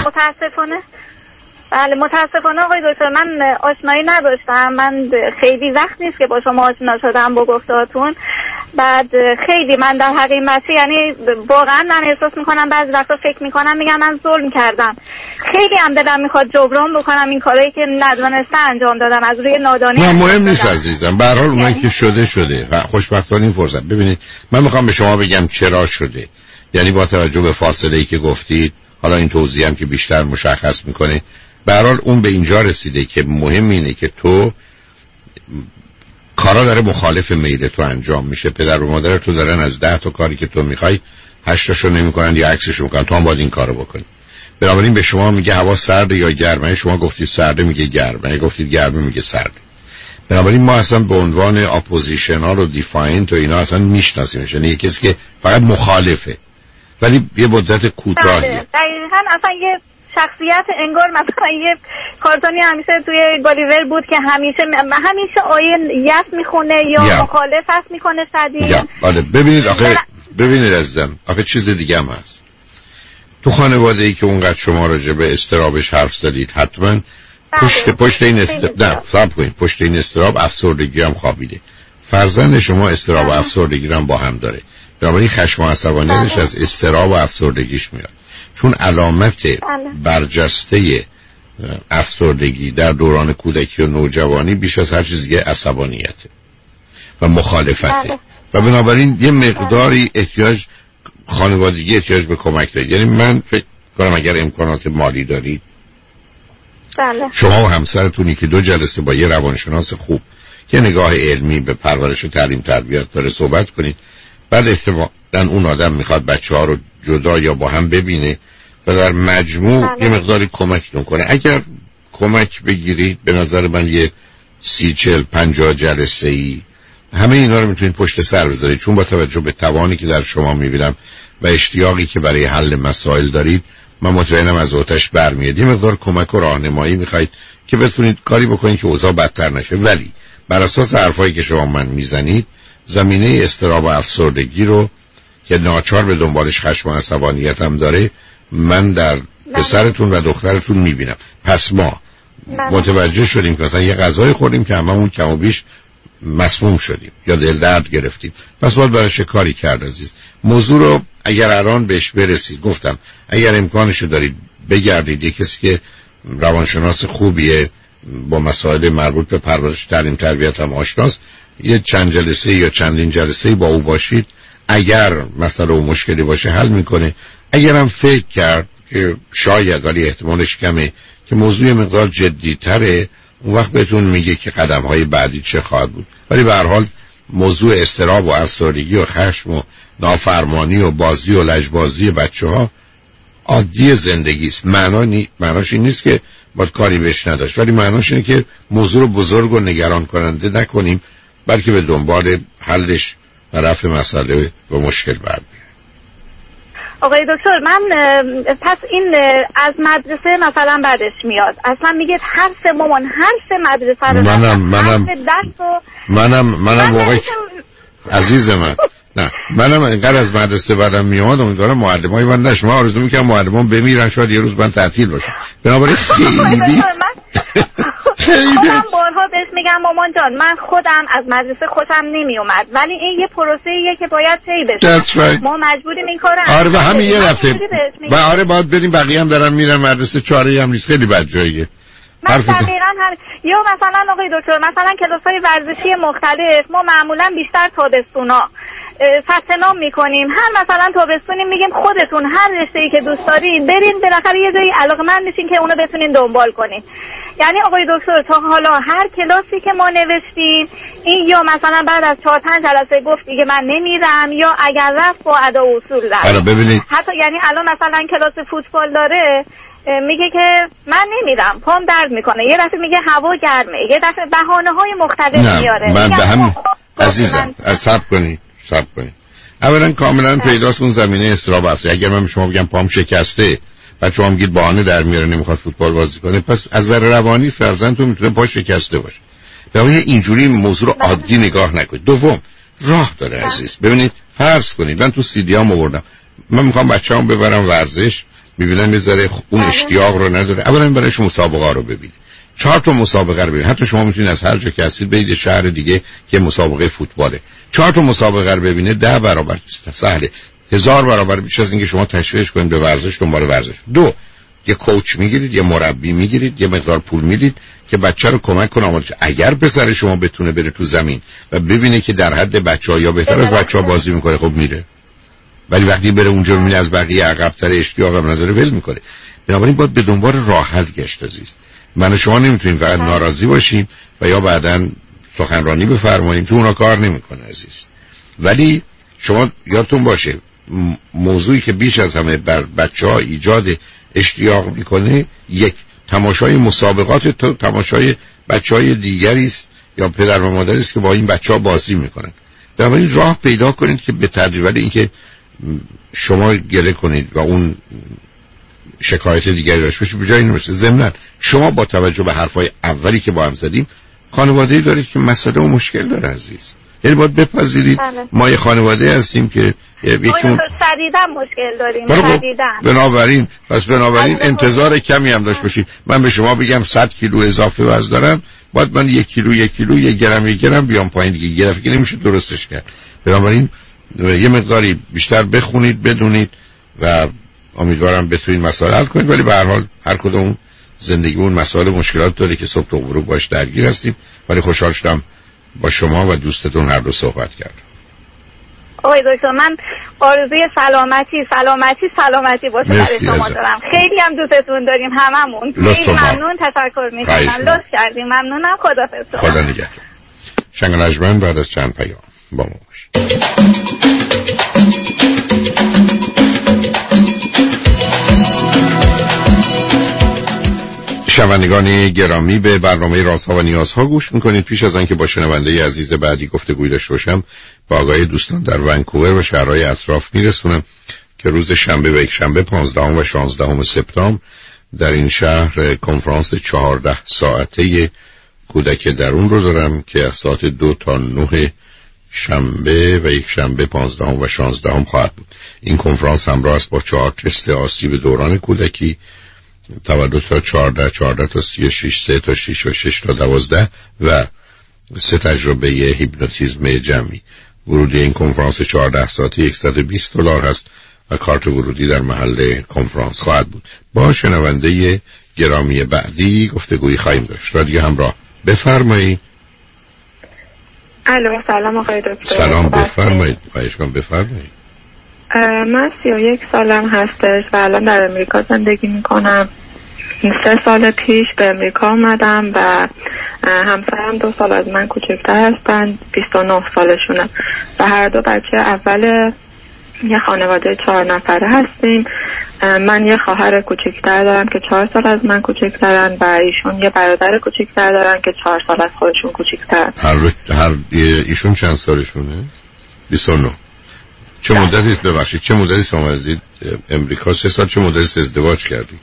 متاسفانه آقای دکتر من آشنایی نداشتم، من خیلی وقت نیست که با شما آشنا شدم با گفتارتون، بعد خیلی من در حقیقت یعنی واقعا من احساس میکنم بعضی وقتا فکر میکنم میگم من ظلم کردم، خیلی هم دلم میخواد جبران بکنم این کارهایی که ندونسته انجام دادم از روی نادانی. نه مهم نیست عزیزم، به هر حال اونایی که شده و خوشبختانه این فرصت. ببینید من میخوام به شما بگم چرا شده، یعنی با توجه به فاصله‌ای که گفتید، حالا این توضیحم که بیشتر مشخص میکنه، به هر حال اون به اینجا رسیده که مهم اینه که تو کارا داره مخالف میل تو انجام میشه. پدر و مادر تو دارن از 10 تا کاری که تو میخوای 8 تاشو نمیکنن یا عکسشو میکنن، تو هم باید این کارو بکنی. بنابراین به شما میگه هوا سرده یا گرمه، شما گفتید سرده میگه گرمه، گفتید گرمه میگه سرده. بنابراین ما اصلا به عنوان اپوزیشنال و دیفاینت و اینا اصلا میشناسیمش، یعنی کسی که فقط مخالفه ولی یه مدت کوتاهی. دقیقاً اصلا یه شخصیت انگار مثلا یه کارتونی همیشه توی گالیور بود که همیشه آیه یس میخونه یا مخالفت میکنه شدید. بله ببینید عزیزم، آخه چیز دیگه هم هست. تو خانواده ای که اونقدر شما راجع به استرابش حرف زدید، حتما پشت این پشت این استراب افسردگی هم خوابیده. فرزند شما استراب و افسردگی هم با هم داره. بنابراین خشم و عصبانیتش از استراب و افسردگیش میاد، چون علامت برجسته افسردگی در دوران کودکی و نوجوانی بیش از هر چیز دیگه عصبانیته و مخالفته و بنابراین یه مقداری خانوادگی احتیاج به کمک دارید. یعنی من فکر کنم اگر امکانات مالی دارید شما و همسرتونی که 2 جلسه با یه روانشناس خوب که نگاه علمی به پرورش و تعلیم تربیت داره صحبت کنید، بعد احتمالاً اون آدم میخواد بچه‌ها رو جدا یا با هم ببینه و در مجموع یه مقداری کمکتون کنه. اگر کمک بگیرید به نظر من یه 30-40-50 جلسه‌ای همه اینا رو میتونید پشت سر بذارید، چون با توجه به توانی که در شما میبینم و اشتیاقی که برای حل مسائل دارید من مطمئنم از آتش برمیاد. یه مقدار کمک و راهنمایی میخواید که بتونید کاری بکنید که اوضاع بدتر نشه. ولی بر اساس حرفایی که شما من میزنید زمینه استراب و افسردگی رو که ناچار به دنبالش خشم و عصبانیت هم داره من در پسرتون و دخترتون میبینم. پس ما متوجه شدیم که مثلا یه غذای خوردیم که هممون کم و بیش مسموم شدیم یا دل درد گرفتیم، پس باید برایش کاری کرد. عزیز موضوع رو اگر الان بهش برسید، گفتم اگر امکانشو دارید بگردید یه کسی که روانشناس خوبیه با مسائل مربوط به پرورش تعلیم تربیت هم آشناست، یه چند جلسه یا چندین جلسه با او باشید، اگر مسئله و مشکلی باشه حل میکنه. اگرم فکر کرد که شاید ولی احتمالش کمه که موضوع مقدار جدی‌تره، اون وقت بهتون میگه که قدم‌های بعدی چه خواهد بود. ولی به هر حال موضوع استراب و افسردگی و خشم و نافرمانی و بازی و لجبازی بچه‌ها عادی زندگی است. معناش این نیست که باید کاری بهش نداشت، ولی معناش اینه که موضوع رو بزرگ و نگران کننده نکنیم، بلکه به دنبال حلش و رفع مسئله و مشکل بریم. آقای دکتر، من پس این از مدرسه مثلا بعدش میاد اصلا میگه حرف مامان حرف مدرسه رو منم واقعا عزیز منم اینقدر از مدرسه بعدم میاد امیدوارم معلمای من نشه. من آرزو میکنم معلمان بمیرن، شاید یه روز من تعطیل باشم. بنابراین خودم بارها بهش میگم مامان جان من خودم از مدرسه خوشم نمیومد، ولی این یه پروسه‌ایه که باید طی بشه. ما مجبوریم این کارو انجام بدیم. آره همین یه رفته آره باید بریم، بقیه هم دارن میرن مدرسه، چاره‌ای هم نیست، خیلی بد جاییه. من دقیقاً یا مثلا آقای دکتر مثلا کلاس‌های ورزشی مختلف ما معمولاً بیشتر تابستونا ثبت نام میکنیم، هر مثلا تابستونی میگیم خودتون هر رشته‌ای که دوست دارین برین، بالاخره یه جایی علاقه‌مند میشین که اونو بتونین دنبال کنین. یعنی آقای دکتر تا حالا هر کلاسی که ما نوشتیم این یا مثلا بعد از 4-5 جلسه گفت دیگه من نمیرم، یا اگر رفت با ادا و اصول رفت. حتی یعنی الان مثلا کلاس فوتبال داره میگه که من نمیرم پام درد میکنه، یه دفعه میگه هوا گرمه، یه دفعه بهانه‌های مختلف میاره. من به هم عزیزم صبر کنید. اولا کاملا پیداست اون زمینه استراب است. اگر من به شما بگم پام شکسته بعد شما میگید بهانه در میاره نمیخواد فوتبال بازی کنه، پس از نظر روانی فرزندتون میتونه پا شکسته باشه. برای اینجوری موضوع رو عادی نگاه نکنید. دوم راه داره عزیز. ببینید فرض کنید من تو سیدیام آوردم، من میخوام بچه‌ام ببرم ورزش، میبینم یه ذره اون اشتیاق رو نداره، اولا برایش مسابقه رو ببینید. 4 تا مسابقه رو ببینید. حتی شما میتونید از هر جا که هستید برید شهر دیگه که مسابقه فوتباله، 4 تا مسابقه رو ببینید 10 برابر سهله، 1000 برابر بیش از اینکه شما تشویق کنید به ورزش دنبال ورزش. 2 یه کوچ میگیرید، یه مربی میگیرید، یه مقدار پول میدید که بچه رو کمک کنه آماده شه. اگر پسر شما بتونه بره تو زمین و ببینه که در حد بچه‌ها یا بهتر از بچه‌ها بازی میکنه خب میره، ولی وقتی بره اونجا میبینه از بقیه عقب‌تر اشتیاق هم نداره ول میکنه. بنابراین باید به دنبال راه حل گشت عزیز. من و شما نمیتونیم فقط ناراضی باشیم و یا بعداً سخنرانی بفرمایید، چون اونا کار نمیکنه عزیز. ولی شما یادتون باشه موضوعی که بیش از همه بر بچه‌ها ایجاد اشتیاق میکنه، یک تماشای مسابقات تو تماشای بچه‌های دیگری است یا پدر و مادری است که با این بچه‌ها بازی میکنن. بنابراین راه پیدا کنید که به تدریج، ولی اینکه شما گله کنید و اون شکایت دیگری داشته باشید به جای نمیشه. ضمناً شما با توجه به حرفای اولی که با هم زدیم خانواده‌ای دارید که مسئله و مشکل داره عزیز. یعنی باید بپذیرید ما یه خانواده هستیم که شدیداً مشکل داریم. بنابراین انتظار کمی هم داشت باشید. من به شما بگم 100 کیلو اضافه وزن دارم، باید من 1 کیلو 1 گرم بیام پایین دیگه. یه دفعه نمیشه درستش کرد. بنابراین یه مقداری بیشتر بخونید، بدونید و امیدوارم بتونید مسائل حل کنید. ولی به هر حال هر کدوم زندگی اون مسائل مشکلات داره که صبح تا غروب باش درگیر هستیم. ولی خوشحال شدم با شما و دوستتون هر دو صحبت کردم. آقای دکتر من آرزوی سلامتی باشه برای شما دارم. خیلی هم دوستتون داریم هممون. خیلی ممنون، تشکر میکنم. لطف کردیم. ممنونم. خداحافظ. خدا نگهدار. شنگنجمن بعد از چند پیام با ما باشید. شنوندگان گرامی به برنامه رازها و نیازها گوش میکنید. پیش از آنکه با شنونده عزیز بعدی گفتگوی داشته باشم با آقای دوستان در ونکوور و شهرهای اطراف میرسونم که روز شنبه و یک شنبه 15 و 16 سپتامبر در این شهر کنفرانس 14 ساعته کودک درون رو دارم که از ساعت 2 تا 9 شنبه و یک شنبه 15 و 16 خواهد بود. این کنفرانس همراه است با 4 تست آسیب دوران کودکی تولد تا 14 تا 36 3 تا 6 و 6 تا 12 و 3 تجربه هیپنوتیزم جمعی. ورودی این کنفرانس 14 ساعته $120 هست و کارت ورودی در محل کنفرانس خواهد بود. با شنونده گرامی بعدی گفتگویی خواهیم داشت. رادیو همراه، بفرمایید. الو، سلام آقای دکتر. سلام، بفرمایید. خواهش کنم بفرمایید. من 31 سالم هستش و الان در امریکا زندگی میکنم. 3 سال پیش به امریکا آمدم و همسرم 2 سال از من کوچکتر هستن، 29 سالشونه و هر دو بچه اول یه خانواده 4 نفره هستیم. من یه خواهر کوچکتر دارم که 4 سال از من کوچکترن و ایشون یه برادر کوچکتر دارن که 4 سال از خودشون کوچکترن. ایشون چند سالشونه؟ 29. چه مدتی ببخشید چه مدتی آمدید امریکا؟ 3 سال. چه مدتی ازدواج کردید؟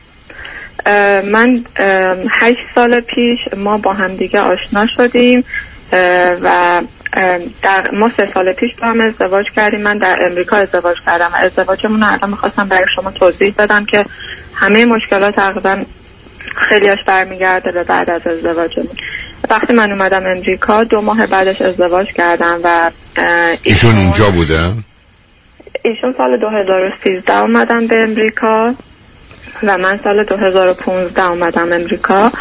من 8 سال پیش ما با هم دیگه آشنا شدیم و ما 3 سال پیش با هم ازدواج کردیم. من در امریکا ازدواج کردم. ازدواجمون رو الان میخواستم برای شما توضیح بدم که همه مشکلات تقریبا خیلیش برمیگرده به بعد از ازدواجمون. وقتی من اومدم امریکا 2 ماه بعدش ازدواج کردم و ایشون اینجا بودن؟ ایشون سال 2013 اومدن به امریکا و من سال 2015 اومدم امریکا.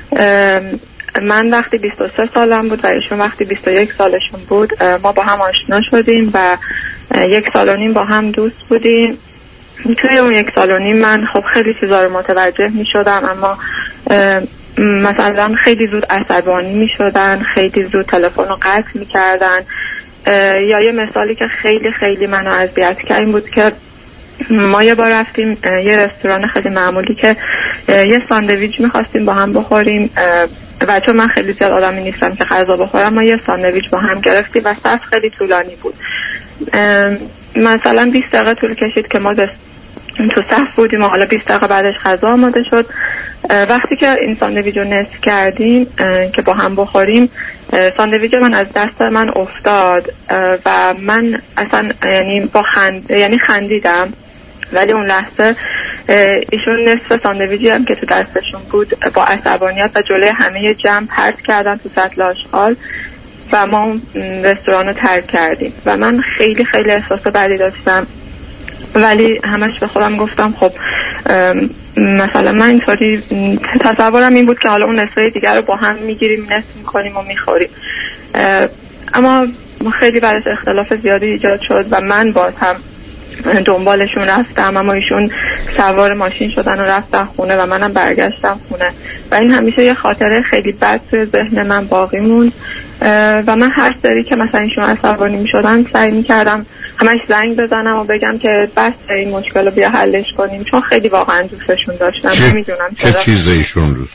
من وقتی 23 سالم بود و ایشون وقتی 21 سالشون بود ما با هم آشنا شدیم و 1 سال و نیم با هم دوست بودیم. توی اون 1 سال و نیم من خب خیلی چیزا رو متوجه می شدم، اما مثلا خیلی زود عصبانی می شدن، خیلی زود تلفن رو قطع می کردن. یا یه مثالی که خیلی خیلی منو اذیت کرد این بود که ما یه بار رفتیم یه رستوران خیلی معمولی که یه ساندویچ می‌خواستیم با هم بخوریم و چون من خیلی زیاد آدمی نیستم که غذا بخورم، ما یه ساندویچ با هم گرفتیم و صف خیلی طولانی بود. مثلا 20 دقیقه طول کشید که ما تو صف بودیم و حالا 20 دقیقه بعدش غذا آماده شد. وقتی که این ساندویچ رو نصف کردیم که با هم بخوریم، ساندویچ من از دست من افتاد و من اصلا یعنی خندیدم، ولی اون لحظه ایشون نصف ساندویچی هم که تو دستشون بود با عصبانیت و جلوی همه جمع پرت کردن تو سطل آشغال و ما اون رستوران رو ترک کردیم و من خیلی خیلی احساس بدی داشتم، ولی همش به خودم گفتم خب مثلا من اینطوری تصورم این بود که حالا اون نصفه دیگر رو با هم میگیریم، نصف میکنیم و میخوریم. اما خیلی بعدش اختلاف زیادی ایجاد شد و من باز هم دنبالشون رفتم، اما ایشون سوار ماشین شدن و رفتن خونه و منم برگشتم خونه و این همیشه یه خاطره خیلی بد توی ذهن من باقی موند و من هر سری که مثلا ایشون عصبانی می‌شدن سعی می‌کردم همش زنگ بزنم و بگم که بس این مشکل رو بیا حلش کنیم، چون خیلی واقعا دوستشون داشتم. نمیدونم چه چیزی ایشون دوست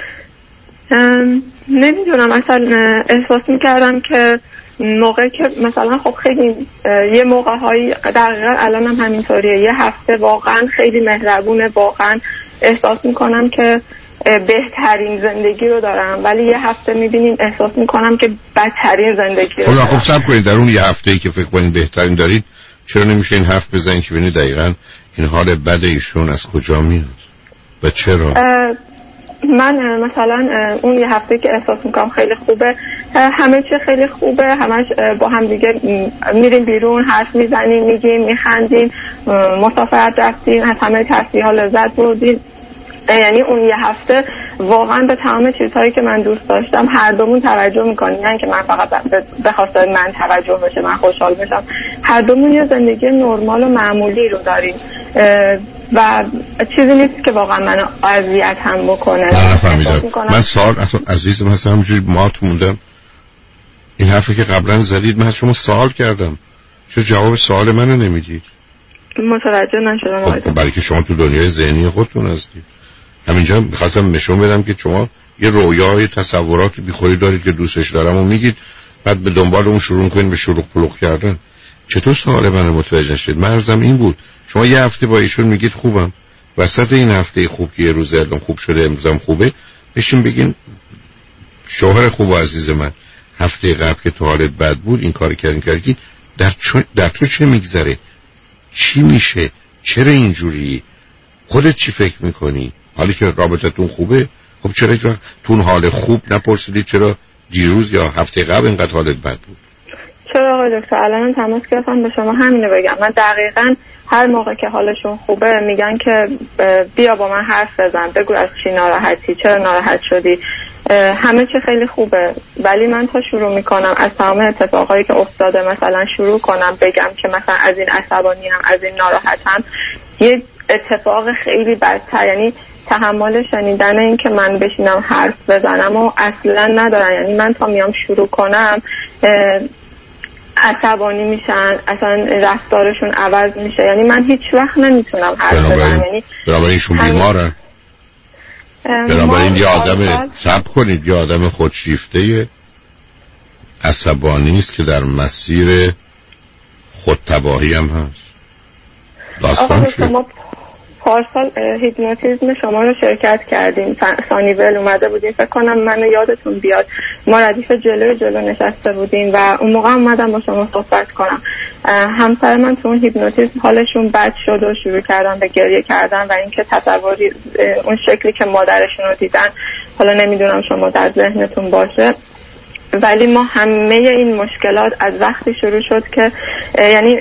داشت؟ نمیدونم، اصلا احساس می‌کردم که موقعی که مثلا خب خیلی یه موقع‌هایی دقیقاً الان هم همینطوریه، یه هفته واقعا خیلی مهربونه، واقعا احساس میکنم که بهترین زندگی رو دارم، ولی یه هفته میبینیم احساس میکنم که بدترین زندگی رو دارم. خب صبر کنید، در اون یه هفته‌ای که فکر کنید بهترین دارید چرا نمیشه این حرف بزنید که ببینید دقیقاً این حال بد ایشون از کجا میاد و چرا؟ من مثلا اون یه هفته که احساس میکنم خیلی خوبه، همه چی خیلی خوبه، همش با هم دیگه میریم بیرون، حرف میزنیم، میگیم، میخندیم، مسافرت رفتیم، از همه تصویرها لذت بردیم. یعنی اون یه هفته واقعا به تمام چیزهایی که من دوست داشتم هر دومون توجه میکنیم، نه اینکه من فقط به خاطر من توجه بشه من خوشحال بشم، هر دومون یه زندگی نرمال و معمولی رو داریم و چیزی نیست که واقعا منو اذیت هم بکنه. من نفهمیدم. من سوال عزیزم هستم همونجوری ما تو موندم این حرفی که قبلا زدید من از شما سوال کردم، چرا جواب سوال منو نمیدید؟ متوجه نشدم. خب برای که شما تو دنیای ذهنی خودتون هستید. همینجا می‌خواستم نشون بدم که شما یه رویای تصورات بیخوری دارید که دوستش دارم و میگید، بعد به دنبال اون شروع کنید به شروع پلوغ کردن. چطور سوال منو متوجه نشید؟ مرزم این بود شما یه هفته با ایشون میگید خوبم، وسط این هفته خوب که یه روز الان خوب شده امروزم خوبه بشین بگین شوهر خوب و عزیز من هفته قبل که تو حالت بد بود این کار کردی در تو چه میگذره؟ چی میشه؟ چرا اینجوری؟ خودت چی فکر میکنی؟ حالی که رابطتون خوبه، خب چرا هیچ وقت تو اون حال خوب نپرسیدید چرا دیروز یا هفته قبل اینقدر حالت بد بود؟ چرا آقای دکتر الان تماس گرفتم به شما همینو بگم. من دقیقاً هر موقع که حالشون خوبه میگن که بیا با من حرف بزن، بگو از چی ناراحتی، چرا ناراحت شدی، همه چی خیلی خوبه. ولی من تا شروع میکنم از تمام اتفاقایی که افتاده مثلا شروع کنم بگم که مثلا از این عصبانی هم از این ناراحتم، یه اتفاق خیلی بدتر، یعنی تحمل شنیدن این که من بشینم حرف بزنم و اصلا ندارن. یعنی من تا میام شروع کنم عصبانی میشن، اصلا رفتارشون عوض میشه، یعنی من هیچ وقت نمیتونم حرف بزنم. یعنی بنابراینشون بیمارن. بنابراین یه آدم صبر کنید، یه آدم خودشیفته عصبانی است که در مسیر خودتباهی هم هست. داستان شما پارسال هیپنوتیزم شما رو شرکت کردیم، سانیول اومده بودیم فکر کنم منو یادتون بیاد، ما ردیف جلو نشسته بودیم و اون موقع اومدم با شما صحبت کنم. همسر من تو اون هیپنوتیزم حالشون بد شد و شروع کردن به گریه کردن و اینکه تصوری اون شکلی که مادرشون رو دیدن، حالا نمیدونم شما در ذهنتون باشه، ولی ما همه این مشکلات از وقتی شروع شد که یعنی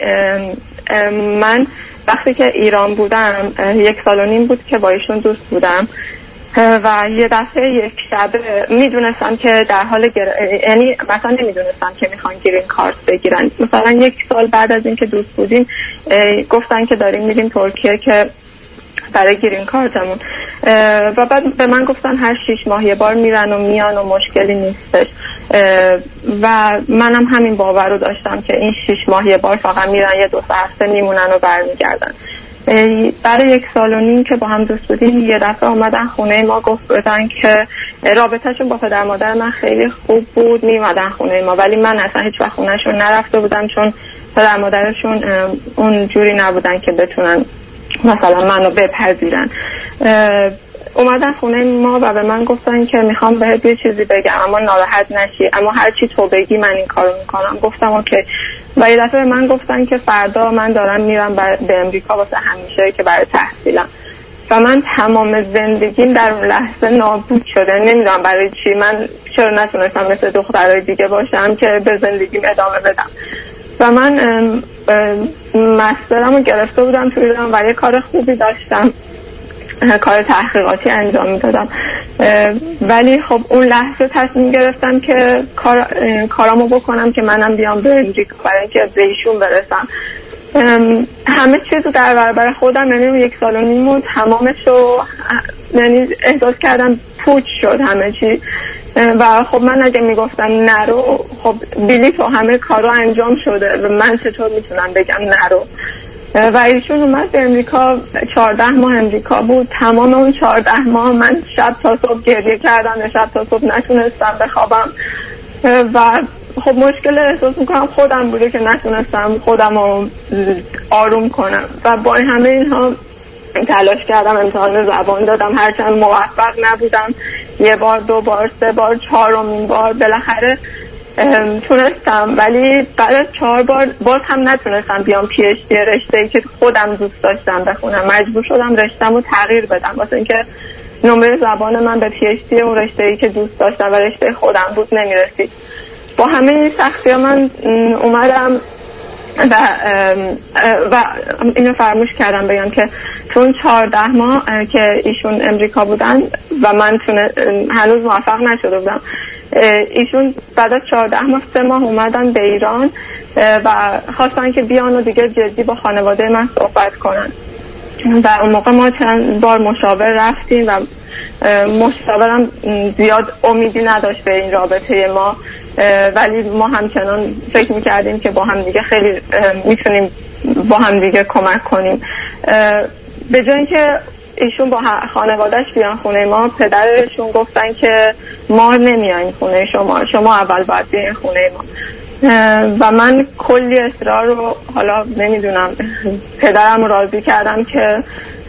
من وقتی که ایران بودم 1 سال و نیم بود که با ایشون دوست بودم و یه دفعه یک شب میدونستم که در حال یعنی مثلا نمیدونستم که میخوان گرین کارت بگیرن. مثلا 1 سال بعد از اینکه دوست بودیم گفتن که داریم میریم ترکیه که برای گرین کارتمون و بعد به من گفتن هر 6 ماه یه بار میرن و میان و مشکلی نیستش و منم همین باور رو داشتم که این 6 ماه یه بار فقط میرن، یه 2 هفته میمونن و برمیگردن. برای 1 سال و نیم که با هم دوست بودیم یه دفعه آمدن خونه ما، گفتن که رابطهشون با پدر مادر من خیلی خوب بود، میومدن خونه ما، ولی من اصلا هیچ وقت خونهشون نرفته بودم چون پدر مادرشون اون جوری نبودن که بتونن مثلا منو بپذیرن. اومدن خونه ما و به من گفتن که میخوام بهت یه چیزی بگم اما ناراحت نشی، اما هر چی تو بگی من این کارو میکنم. گفتم اوکی. و یه دفعه به من گفتن که فردا من دارم میرم به امریکا واسه همیشه که برای تحصیلم و من تمام زندگیم در اون لحظه نابود شده. نمیدونم برای چی، من چرا نتونستم مثل دخترای دیگه باشم که به زندگیم ادامه بدم. و من مسترم رو گرفته بودم توی ایران و یه کار خوبی داشتم، کار تحقیقاتی انجام میدادم، ولی خب اون لحظه تصمیم گرفتم که کارامو بکنم که منم بیام به امریکا برای اینکه به ایشون برسم همه چیز رو در برابر خودم، یعنی 1.5 سال تمامش رو یعنی احساس کردم پوچ شد همه چی. و خب من اگه میگفتم نرو، خب بلیط و همه کارو انجام شده و من چطور میتونم بگم نرو؟ و ایشون اومد به امریکا، 14 ماه امریکا بود. تمام اون 14 ماه من شب تا صبح گریه کردم و شب تا صبح نتونستم بخوابم و خب مشکل احساس میکنم خودم بوده که نتونستم خودم رو آروم کنم و با همه اینها تلاش کردم، امتحان زبان دادم، هرچند موفق نبودم. 1 بار، 2 بار، 3 بار، 4مین بار بالاخره تونستم، ولی بعد از 4 بار باز هم نتونستم بیام PhD رشته‌ای که خودم دوست داشتم بخونم. مجبور شدم رشته‌مو تغییر بدم واسه اینکه نمره زبان من به PhD اون رشته‌ای که دوست داشتم و رشته خودم بود نمیرسید. با همه این سختی‌ها من اومدم و اینو فراموش کردم بگم که چون 14 ماه که ایشون امریکا بودن و من هنوز موفق نشده بودم، ایشون بعد از 14 ماه 3 ماه اومدن به ایران و خواستن که بیان و دیگه جدی با خانواده من صحبت کنن و اون موقع ما چند بار مشاور رفتیم و مشاورم زیاد امیدی نداشت به این رابطه ما، ولی ما همچنان فکر میکردیم که با هم دیگه خیلی میتونیم با هم دیگه کمک کنیم. به جای اینکه ایشون با خانوادهش بیان خونه ما، پدرشون گفتن که ما نمیایم خونه شما اول باید بیاین خونه ما. و من کلی اصرار رو حالا نمیدونم پدرم رو راضی کردم که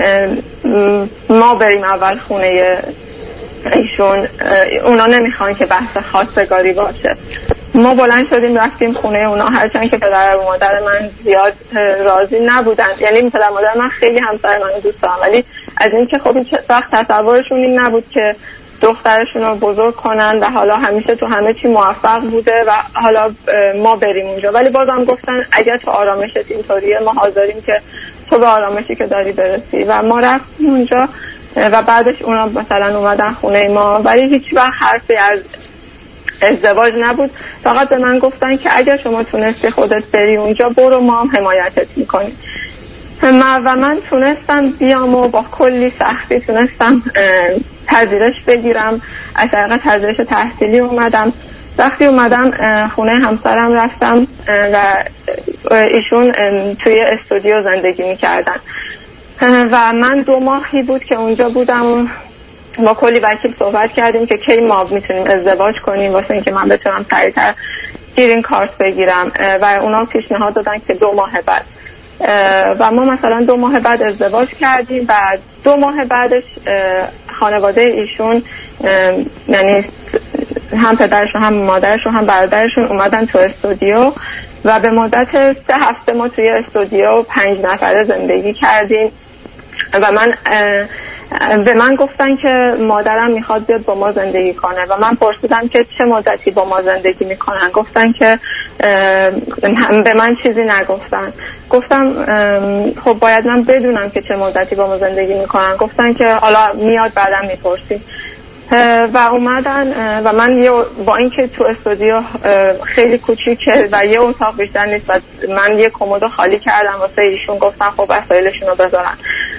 ما بریم اول خونه ایشون. اونا نمیخوان که بحث خواستگاری باشه. ما بلند شدیم رفتیم خونه اونا، هرچند که پدر و مادر من زیاد راضی نبودن. یعنی پدر و مادر من خیلی همسر منو دوست دارن، ولی از اینکه خب این وقت تصورشون این نبود که دخترشون رو بزرگ کنن و حالا همیشه تو همه چی موفق بوده و حالا ما بریم اونجا. ولی بازم گفتن اگر تو آرامشت اینطوریه ما حاضریم که تو به آرامشی که داری برسی. و ما رفتیم اونجا و بعدش اونا مثلا اومدن خونه ما، ولی هیچ وقت حرفی از ازدواج نبود. فقط به من گفتن که اگر شما تونستی خودت بری اونجا برو، ما هم حمایتت میکنیم. و من تونستم بیام و با کلی سختی تونستم پذیرش بگیرم. از طریق پذیرش تحصیلی اومدم. وقتی اومدم خونه همسرم رفتم و ایشون توی استودیو زندگی میکردن و من 2 ماهی بود که اونجا بودم و با کلی وکیل صحبت کردیم که کی ما میتونیم ازدواج کنیم واسه اینکه من بتونم سریعتر گرین کارت بگیرم و اونا پیشنهاد دادن که 2 ماه بعد. و ما مثلا 2 ماه بعد ازدواج کردیم و 2 ماه بعدش خانواده ایشون، یعنی هم پدرشون هم مادرشون هم برادرشون اومدن تو استودیو و به مدت 3 هفته ما توی استودیو 5 نفره زندگی کردیم و به من گفتن که مادرم میخواد بیاد با ما زندگی کنه و من پرسیدم که چه مدتی با ما زندگی میکنن. گفتن که به من چیزی نگفتن. گفتم خب باید من بدونم که چه مدتی با ما زندگی میکنن. گفتن که حالا میاد بعدم میپرسی. و اومدن و من با اینکه تو استودیو خیلی کوچیکه و یه اتاق بیشتر نیست و من یه کمدو خالی کردم واسه ایشون. گفتن خب وسایلشون رو بذارن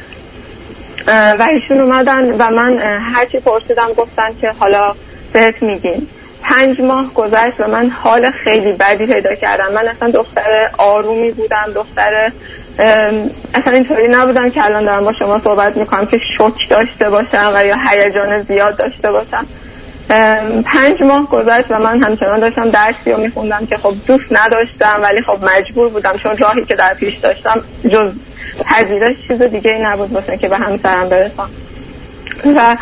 و ایشون اومدن و من هرچی پرسیدم گفتن که حالا بهت میگیم. 5 ماه گذشت و من حال خیلی بدی پیدا کردم. من اصلا دختر آرومی بودم، دختر اصلا اینطوری نبودم که الان دارم با شما صحبت میکنم که شوک داشته باشم و یا هیجان زیاد داشته باشم. 5 ماه گذشت و من همچنان داشتم درسی رو میخوندم که خب دوست نداشتم ولی خب مجبور بودم، چون راهی که در پیش داشتم جز پذیرش چیز دیگه ای نبود واسه که به همسرم برسم. و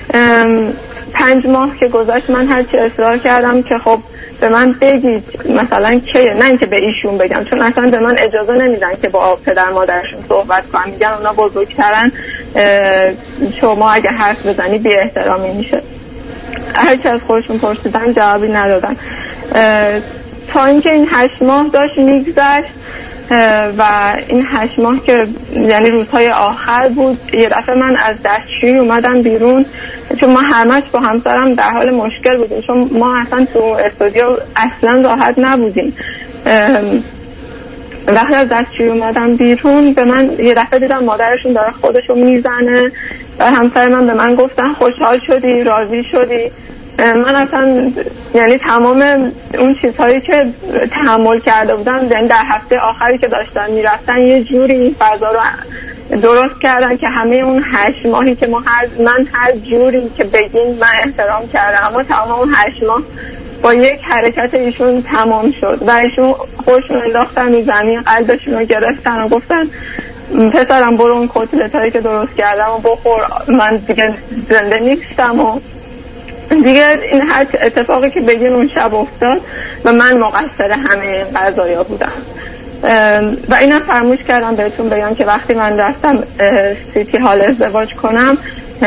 5 ماه که گذشت من هرچی اصرار کردم که خب به من بگید مثلا که نه اینکه به ایشون بگم، چون اصلا به من اجازه نمیدن که با پدر مادرشون صحبت کنم. میگن اونا بزرگترن، شما اگه حرف بزنی بی احترامی میشه. هرچی از خودشون پرسیدن جوابی ندادن تا اینکه این 8 ماه داشت میگذشت و این 8 ماه که یعنی روزهای آخر بود، یه دفعه من از دستشویی اومدم بیرون، چون ما همش با همسرم در حال مشکل بودیم، چون ما اصلا تو استودیو اصلا راحت نبودیم. وقتی از دستشویی اومدم بیرون به من یه دفعه دیدم مادرشون داره خودشو میزنه و همسر من به من گفتن خوشحال شدی، راضی شدی. من اصلا یعنی تمام اون چیزهایی که تحمل کرده بودم، یعنی در هفته آخری که داشتن میرفتن یه جوری این فضا رو درست کردن که همه اون 8 ماهی که من هر جوری که بگین من احترام کردم، اما تمام اون 8 ماه با یک حرکت ایشون تمام شد و ایشون خودشون انداختن رو زمین، قلبشون رو گرفتن و گفتن پسرم برو اون کتلتایی که درست کردم و بخور، من دیگه زنده نیستم و دیگه این هر اتفاقی که بگین اون شب افتاد و من مقصر همه این قضایا بودم. و اینم فراموش کردم بهتون بگم که وقتی من رفتم سیتی هال ازدواج کنم،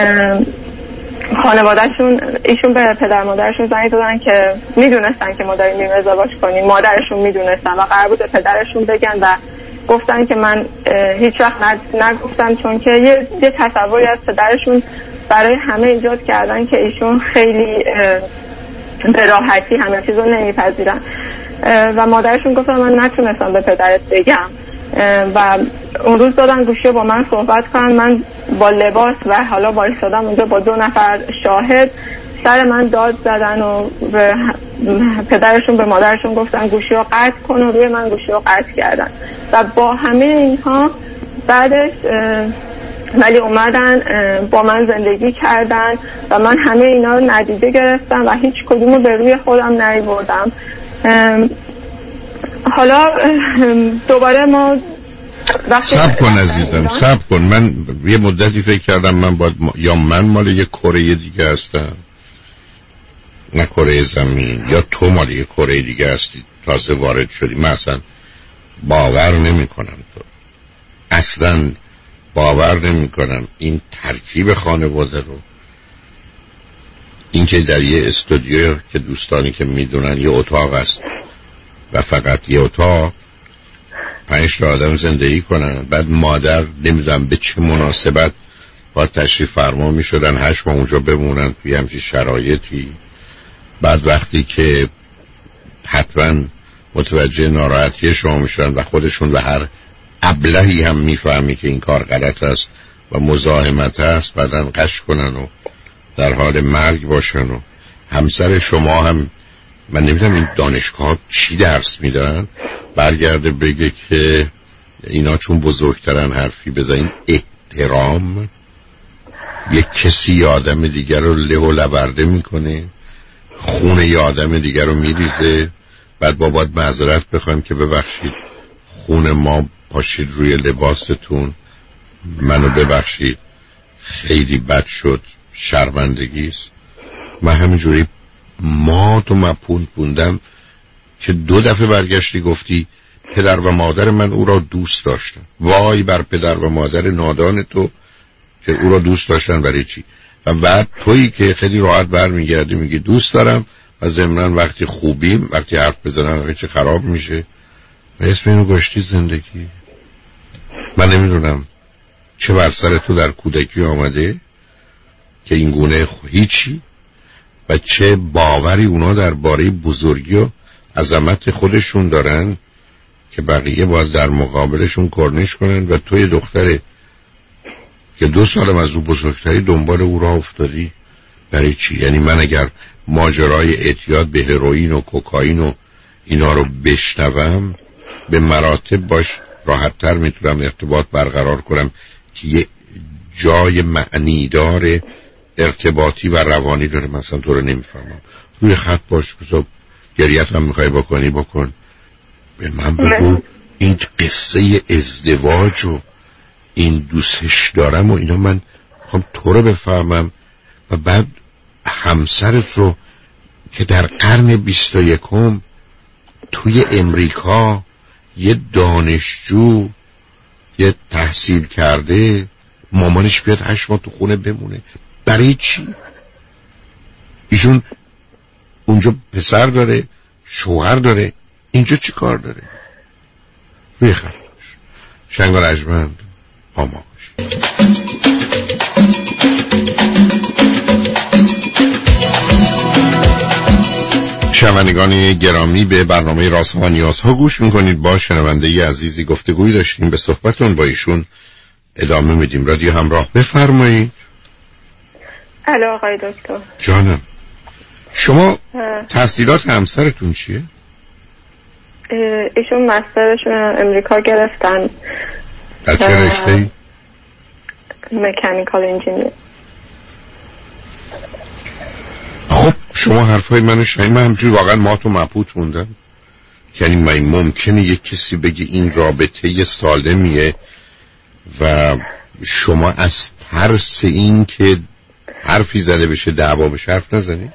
خانوادهشون ایشون به پدر مادرشون زنگ دادن که میدونستن که ما داریم میریم ازدواج کنیم، مادرشون میدونستن و قرار بود به پدرشون بگن و گفتن که من هیچ وقت نگفتم، چون که یه تصوری از پدرشون برای همه ایجاد کردن که ایشون خیلی به راحتی همه چیز رو نمیپذیرن و مادرشون گفتن من نتونستم به پدرت بگم و اون روز دادن گوشی رو با من صحبت کنن. من با لباس و حالا وایسادم اونجا با 2 نفر شاهد، سر من داد زدن و به پدرشون به مادرشون گفتن گوشی رو قطع کن و روی من گوشی رو قطع کردن و با همه اینها بعدش ولی اومدن با من زندگی کردن و من همه اینا رو ندیده گرفتم و هیچ کدوم رو به روی خودم نیاوردم. حالا دوباره ما صبر کن عزیزم، صبر کن. من یه مدتی فکر کردم من باید یا من مال یه کره دیگه هستم، نه کره زمین، یا تو مال یه کره دیگه هستی تازه وارد شدی. من اصلا باور نمی کنم، تو اصلا باور نمی کنم این ترکیب خانواده رو، این که در یه استودیو که دوستانی که میدونن یه اتاق است و فقط یه اتاق 5 تا آدم زندگی کنن، بعد مادر نمیدونم به چه مناسبت با تشریف فرما میشدن 8 ماه اونجا بمونن توی همچین شرایطی، بعد وقتی که حتما متوجه ناراحتی شما میشن و خودشون و هر ابلهی هم میفهمی که این کار غلط است و مزاحمت است، بعدن قش کنن و در حال مرگ باشن و همسر شما هم من نمیدونم این دانشگاه چی درس میدن برگرده بگه که اینا چون بزرگترن حرفی بزنین. احترام یک کسی آدم دیگر رو له و لورده میکنه، خون یه آدم دیگر رو میریزه، بعد باید معذرت بخوایم که ببخشید خون ما پاشید روی لباستون، منو ببخشید خیلی بد شد، شرمندگیست. من همینجوری تو مپوند پوندم که 2 دفعه برگشتی گفتی پدر و مادر من او را دوست داشتن. وای بر پدر و مادر نادان تو که او را دوست داشتن برای چی؟ و بعد تویی که خیلی راحت برمیگردی میگی دوست دارم و ضمناً وقتی خوبیم، وقتی حرف بزنن چه خراب میشه و اسم اینو گشتی زندگی. من نمیدونم چه بر سر تو در کودکی آمده که این گونه هیچی و چه باوری اونا درباره بزرگی و عظمت خودشون دارن که بقیه باید در مقابلشون کرنش کنن و توی دختره که 2 سالم از او بزرگتری دنبال او راه افتادی برای چی؟ یعنی من اگر ماجرای اعتیاد به هروئین و کوکائین و اینا رو بشنوم به مراتب باش راحت‌تر میتونم ارتباط برقرار کنم که یه جای معنیدار ارتباطی و روانی داره. مثلا تو رو نمیفهمم، روی خط باش، بذار گریت هم میخوای بکنی بکن، به من بگو این قصه ازدواج و این دوستش دارم و اینا من میخوام تو رو بفهمم و بعد همسرت رو که در قرن 21 توی امریکا یه دانشجو یه تحصیل کرده مامانش بیاد 8 ماه تو خونه بمونه برای چی؟ ایشون اونجا پسر داره، شوهر داره، اینجا چی کار داره؟ روی خط باش، شنگ و رجمند با ما باش. شنوندگان گرامی، به برنامه رازها و نیازها گوش میکنید. با شنونده ی عزیزی گفتگویی داشتیم، به صحبتون با ایشون ادامه میدیم. رادیو همراه، بفرمایید. الو آقای دکتر. جانم، شما تحصیلات همسرتون چیه؟ ایشون مسترشون امریکا گرفتن. در چه رشته‌ای؟ مکانیکال انجینیر. خب شما حرفای منو شنید، من همجوری واقعا مات و مبهوت موندم. یعنی ممکنه یک کسی بگه این رابطه سالمیه و شما از ترس این که حرفی زده بشه دعوا بشه حرف نزنید؟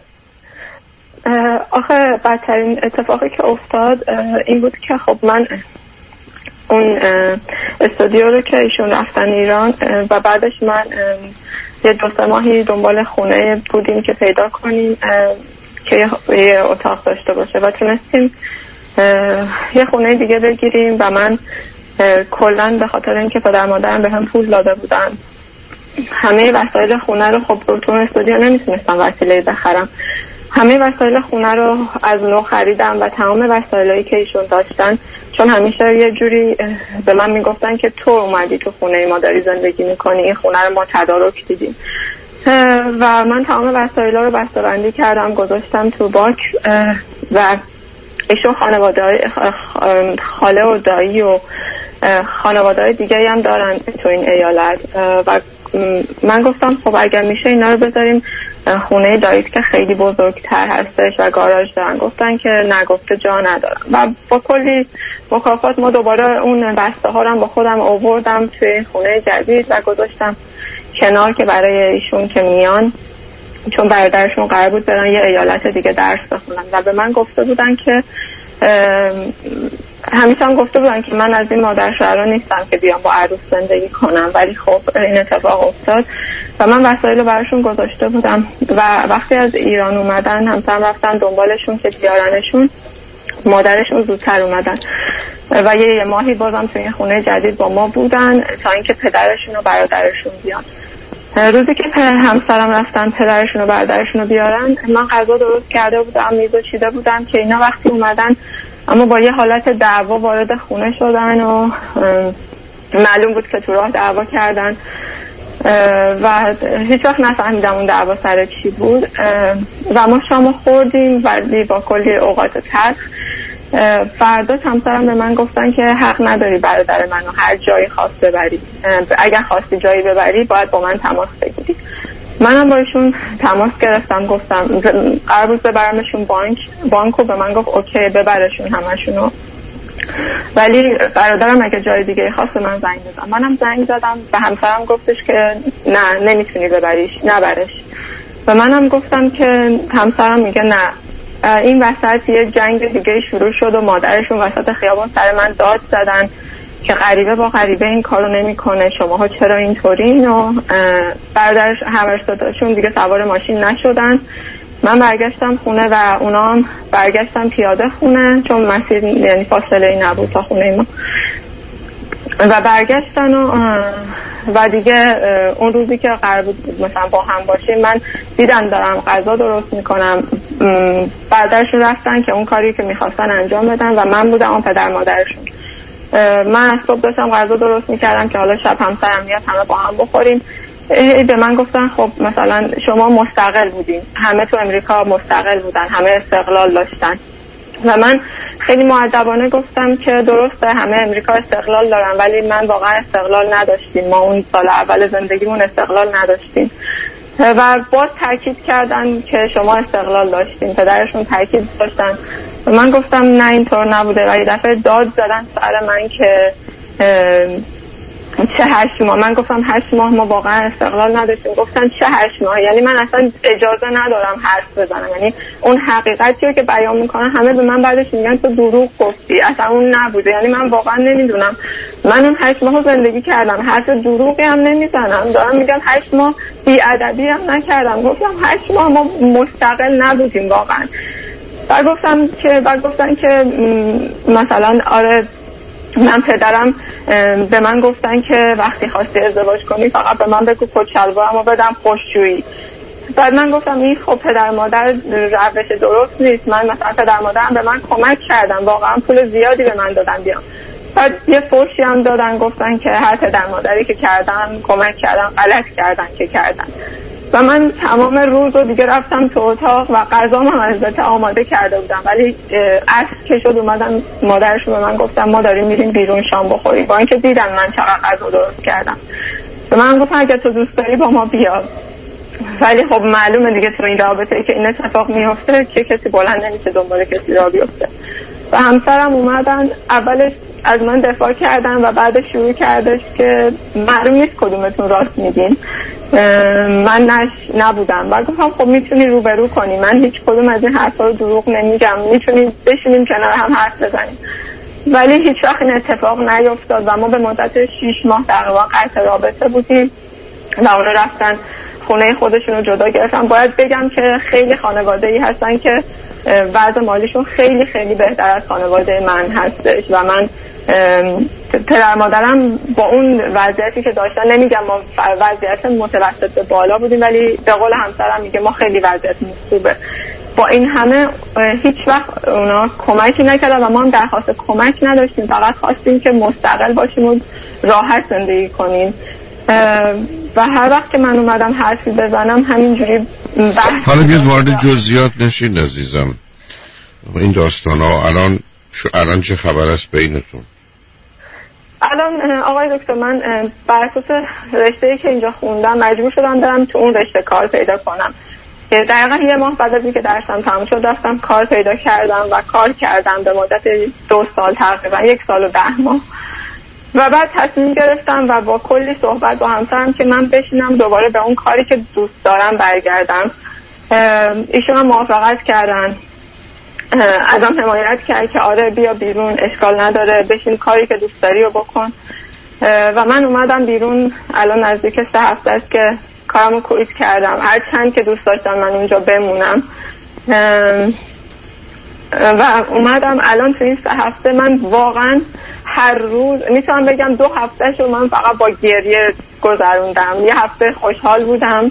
آخه بدترین اتفاقی که افتاد این بود که خب من اون استودیو رو که ایشون رفتن ایران و بعدش من یه 2-3 ماهی دنبال خونه بودیم که پیدا کنیم که یه اتاق داشته باشه و تونستیم یه خونه دیگه بگیریم و من کلن به خاطر اینکه پدر مادرم به هم پول داده بودن همه وسایل خونه رو، خب تو استودیو نمیتونستم وسیله بخرم، همه وسایل خونه رو از نو خریدم و تمام وسایلایی که ایشون داشتن، چون همیشه یه جوری به من میگفتن که تو اومدی تو خونه ما داری زندگی میکنی، این خونه رو ما تدارک دیدیم و من تمام وسایل رو بسته‌بندی کردم گذاشتم تو باک و ایشون خاله و دایی و خانواده‌های دیگه هم دارن تو این ایالت و من گفتم خب اگر میشه اینا رو بذاریم خونه داییت که خیلی بزرگتر هستش و گاراژ دارن. گفتن که نه، گفته جا ندارم و با کلی مکافات ما دوباره اون بسته ها رو با خودم آوردم توی خونه جدید و گذاشتم کنار که برای ایشون که میان، چون برادرشون قرار بود برن یه ایالت دیگه درس بخونن و به من گفته بودن که همیشه هم گفته بودن که من از این مادر شوهران نیستم که بیام با عروس زندگی کنم، ولی خب این اتفاق افتاد و من وسایل رو براشون گذاشته بودم و وقتی از ایران اومدن همسرم رفتن دنبالشون که بیارنشون، مادرشون زودتر اومدن و یه ماهی بازم توی خونه جدید با ما بودن تا اینکه پدرشون و برادرشون بیان. روزی که همسرم رفتن پدرشون و برادرشون رو بیارن، من غذا درست کرده بودم، میز چیده بودم که اینا وقتی اومدن اما با یه حالت دعوا وارد خونه شدن و معلوم بود که تو راه دعوا کردن و هیچ وقت نفهمیدم اون دعوا سر چی بود و ما شام خوردیم ولی با کلی اوقات تلخ. فردا همسرم به من گفتن که حق نداری برادر منو هر جایی خواست ببری، اگر خواستی جایی ببری باید با من تماس بگیری. منم با ایشون تماس گرفتم، گفتم قرار بود ببرمشون بانکو، به من گفت اوکی ببرشون همشونو، ولی برادرم اگه جای دیگه خواست به من زنگ بزن. منم زنگ زدم و همسرم گفتش که نه نمیتونی ببریش، نبرش. و منم گفتم که همسرم میگه نه، این وسط یه جنگ دیگه شروع شد و مادرشون وسط خیابان سر من داد زدن که غریبه با غریبه این کارو نمیکنه، شماها چرا اینطورین؟ و برادرش همرستاداشون دیگه سوار ماشین نشدن. من برگشتم خونه و اونا هم برگشتن پیاده خونه، چون مسیر یعنی فاصله ای نبود تا خونه ما و برگشتن و دیگه اون روزی که قرار بود مثلا با هم باشیم من دیدم دارم غذا درست میکنم، برادرشون رفتن که اون کاری که میخواستن انجام بدن و من بودم اون پدر مادرشون. من از صبح داشتم غذا درست میکردم که حالا شب همسرم میاد همه با هم بخوریم. به من گفتن خب مثلا شما مستقل بودین، همه تو امریکا مستقل بودن، همه استقلال داشتن و من خیلی مؤدبانه گفتم که درسته همه امریکا استقلال دارن ولی من واقعا استقلال نداشتیم، ما اون سال اول زندگیمون استقلال نداشتیم و باز تاکید کردن که شما استقلال داشتین، پدرشون تاکید داشتن و من گفتم نه اینطور نبوده و یه دفعه داد زدن سر من که چه 8 ماه. من گفتم 8 ماه ما واقعا استقلال نداشتیم. گفتن چه 8 ماه؟ یعنی من اصلا اجازه ندارم حرف بزنم، یعنی اون حقیقتی رو که بیان میکنن همه به من بعدش میگن تو دروغ گفتی، اصلا اون نبوده. یعنی من واقعا نمیدونم، من اون 8 ماه زندگی کردم، حرف دروغی هم نمیزنم، دارم میگم 8 ماه بی‌ادبی هم نکردم. گفتم 8 ماه ما مستقل نبودیم واقعا. و گفتن که مثلا آره من پدرم به من گفتن که وقتی خواستی ازدواج کنی فقط به من بگو کت شلوارمو بدم خوشجویی بعد من گفتم این خب پدر مادر روش درست نیست، من مثلا پدر مادرم به من کمک کردن، واقعا پول زیادی به من دادن بیام. بعد یه فوشی هم دادن، گفتن که هر پدر مادری که کردن کمک کردن، غلط کردن که کردن. و من تمام روز رو دیگه رفتم تو اتاق و غذام هم البته آماده کرده بودم، ولی عصر که شد اومدن مادرشون به من گفتن ما داریم میریم بیرون شام بخوری، با اینکه دیدن من چقدر غذا درست کردم. به من گفتن اگه تو دوست داری با ما بیا. ولی خب معلومه دیگه تو این رابطه که این اتفاق میفته که کسی بلند نمیشه دنبال کسی را بیفته. و همسرم اومدن اولش از من دفاع کردن و بعد شروع کردش که معلوم نیست کدومتون راست میگین. من نبودم و گفتم خب میتونی روبرو کنی، من هیچ کدوم از این حرفا رو دروغ نمیگم، میتونیم بشینیم کنار هم حرف بزنیم. ولی هیچ وقت این اتفاق نیفتاد و ما به مدت 6 ماه تقریبا قطع رابطه بودیم و اونا رفتن خونه خودشون رو جدا گرفتن. باید بگم که خیلی خانواده‌ای هستن که وضع مالیشون خیلی خیلی بهتر از خانواده من هستش و من پدر مادرم با اون وضعیتی که داشتن، نمیگم ما وضعیت متوسط به بالا بودیم، ولی به قول همسرم میگه ما خیلی وضعیت خوبه. با این همه هیچ وقت اونا کمکی نکردن و ما هم درخواست کمک نداشتیم، فقط خواستیم که مستقل باشیم و راحت زندگی کنیم. و هر وقت که من اومدم حرفی بزنم همینجوری حالا بیاد وارد جزئیات نشین عزیزم. این داستان ها الان چه خبر است بینتون؟ الان آقای دکتر من بر اساس رشته‌ای که اینجا خوندم مجبور شدم برم تو اون رشته کار پیدا کنم. دقیقا 1 ماه بعد از اینکه درسم تموم شد رفتم کار پیدا کردم و کار کردم به مدت 2 سال تقریبا 1 سال و 10 ماه. و بعد تصمیم گرفتم و با کلی صحبت با همسرم که من بشینم دوباره به اون کاری که دوست دارم برگردم. ایشون هم موافقت کردن، ازم حمایت کرد که آره بیا بیرون، اشکال نداره، بشین کاری که دوست داری رو بکن. و من اومدم بیرون. الان نزدیک 3 هفته است که کارمو کویت کردم، هر چند که دوست داشتم من اونجا بمونم. و اومدم الان تو این 3 هفته من واقعا هر روز میتونم بگم 2 هفتهشو من فقط با گریه گذروندم. 1 هفته خوشحال بودم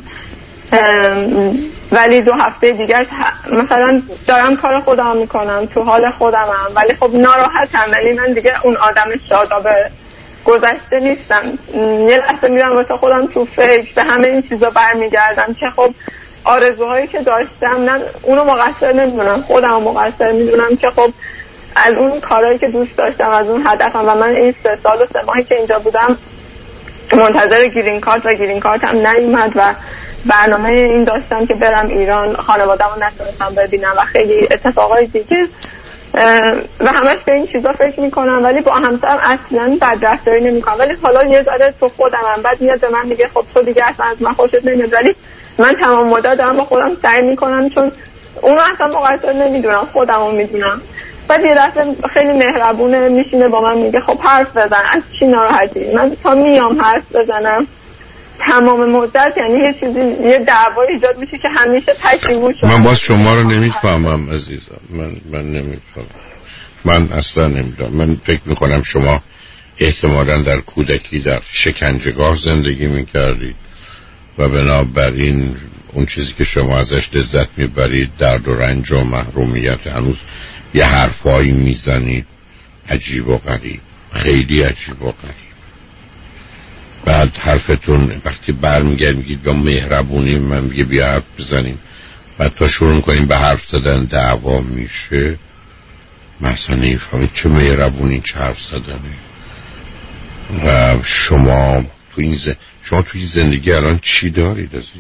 ولی 2 هفته دیگه مثلا دارم کار خودم میکنم، تو حال خودمم، ولی خب ناراحتم. ولی من دیگه اون آدم شاداب گذشته نیستم. یه لحظه میرم واسه خودم تو فکر به همه این چیزا برمیگردم که خب آرزوهایی که داشتم نه اونو مقصر نمیدونم، خودم مقصر میدونم که خب از اون کارهایی که دوست داشتم، از اون هدفم. و من این 3 سال و 3 ماهی که اینجا بودم منتظر گرین کارت و گرین کارتم نیومد و برنامه این داشتم که برم ایران، خانواده‌مو نتونستم ببینم و خیلی اتفاقای دیگه و همش به این چیزا فکر میکنم. ولی با همسرم اصلا بدرفتاری نمیکنم. ولی حالا یه ذره تو خودمم بعد میاد به من میگه خب تو دیگه اصلا از من خوشت نمیاد، ولی من تمام مدت دارم با خودم سعی میکنم چون اونو اصلا مقصر نمیدونم، خودمو میدونم. بعد یه دفعه خیلی مهربونه میشینه با من میگه خب حرف بزن، از چی ناراحتی؟ من تا میام حرف بزنم تمام مدت یعنی یه چیزی، یه دعوای ایجاد میشه که همیشه پشیمون شدم. من باز شما رو نمیفهمم عزیزم، من نمیفهمم، من اصلا نمیدونم. من فکر میکنم شما احتمالاً در کودکی در شکنجهگاه زندگی میکردید و بنابراین اون چیزی که شما ازش لذت میبرید درد و رنج و محرومیت. هنوز یه حرفایی میزنید عجیب و غریب، خیلی عجیب و غریب. بعد حرفتون وقتی برمیگرد میگید با مهربونی، من میگه بیا حرف بزنیم، بعد تا شروع کنیم به حرف زدن دعوا میشه. مثلا نمیفهمید چه مهربونی چه حرف زدنه. و شما تو این زندگی الان چی دارید عزیز؟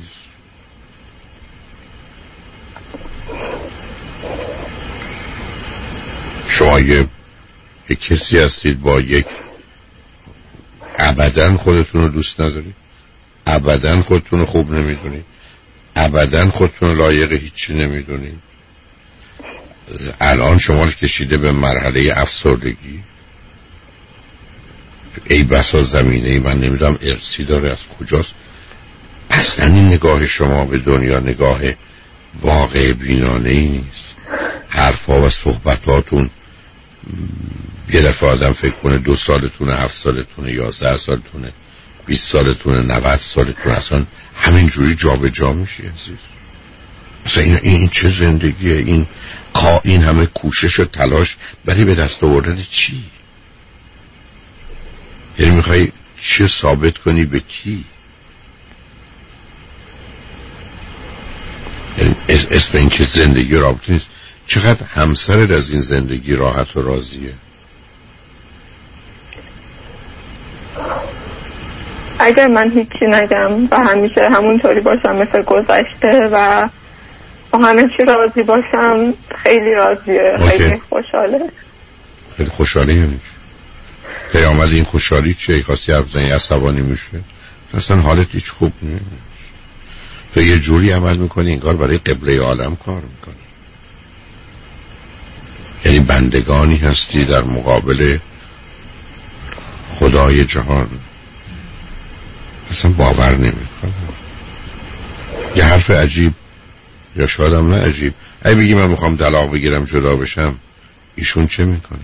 شما یه کسی هستید با یک ابداً خودتون رو دوست ندارید، ابداً خودتون رو خوب نمیدونید، ابداً خودتون رو لایق هیچی نمیدونید. الان شما رو کشیده به مرحله افسردگی. ای بسا زمینه من نمیدونم ارثی داره، از کجاست. اصلا این نگاه شما به دنیا نگاه واقع بینانه ای نیست. حرفا و صحبتاتون یه دفعه آدم فکر کنه 2 سالتونه، 7 سالتونه، 11 سالتونه، 20 سالتونه 90 سالتونه اصلا همینجوری جابجا میشه عزیز. اصلا این چه زندگیه؟ این همه کوشش و تلاش برای به دست آوردن چی؟ یعنی میخوای چی ثابت کنی به کی؟ یعنی اسم این که زندگی رابطه نیست. چقدر همسرت از این زندگی راحت و راضیه؟ اگر من هیچی نگم و همیشه همونطوری باشم مثل گذشته و با همه چی راضی باشم خیلی راضیه. خیلی خوشحاله. خیلی خوشحاله یعنی پیامد این خوشحالی چیه؟ خواستی حرف بزنی عصبانی میشه؟ اصلا حالت هیچ خوب نیست. تو یه جوری عمل میکنی انگار برای قبله عالم کار میکنی. یعنی بندگانی هستی در مقابل خدای جهان. اصلا باور نمیکنم. یه حرف عجیب، یا شاید هم نه عجیب، اگه بگی من میخوام طلاق بگیرم جدا بشم، ایشون چه میکنه؟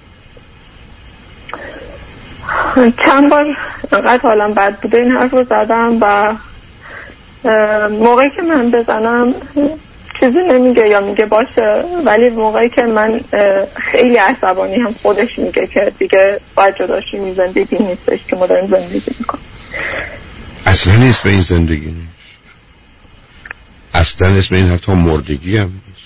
چند بار انقدر حالم بد بوده این حرف رو زدم و موقعی که من بزنم چیزی نمیگه یا میگه باشه، ولی موقعی که من خیلی عصبانی هم خودش میگه که دیگه باید جدا شیم، زندگی نیستش که ما داریم زندگی میکنم. اصلا اسم این زندگی نیست. اصلا اسم این حتی مردگی هم نیست.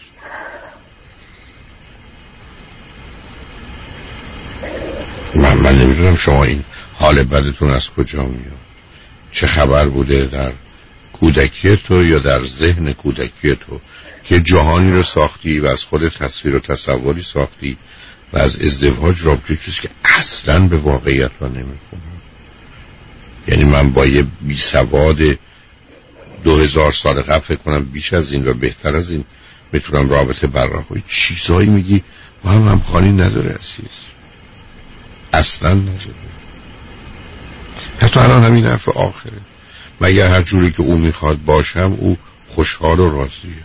من نمیدونم شما این حال بدتون از کجا میاد. چه خبر بوده در کودکی تو یا در ذهن کودکی تو که جهانی رو ساختی و از خود تصویر و تصوری ساختی و از ازدواج رابطه چیزی که اصلا به واقعیت را نمیخونه. یعنی من با یه بیسواد 2000 سال قبل فکر کنم بیش از این و بهتر از این میتونم رابطه برقرار کنم. چیزایی میگی با هم خانی نداره عزیز، اصلا نداره. حتی الان همین حرف آخره، مگر هر جوری که او میخواد باشم او خوشحال و راضیه.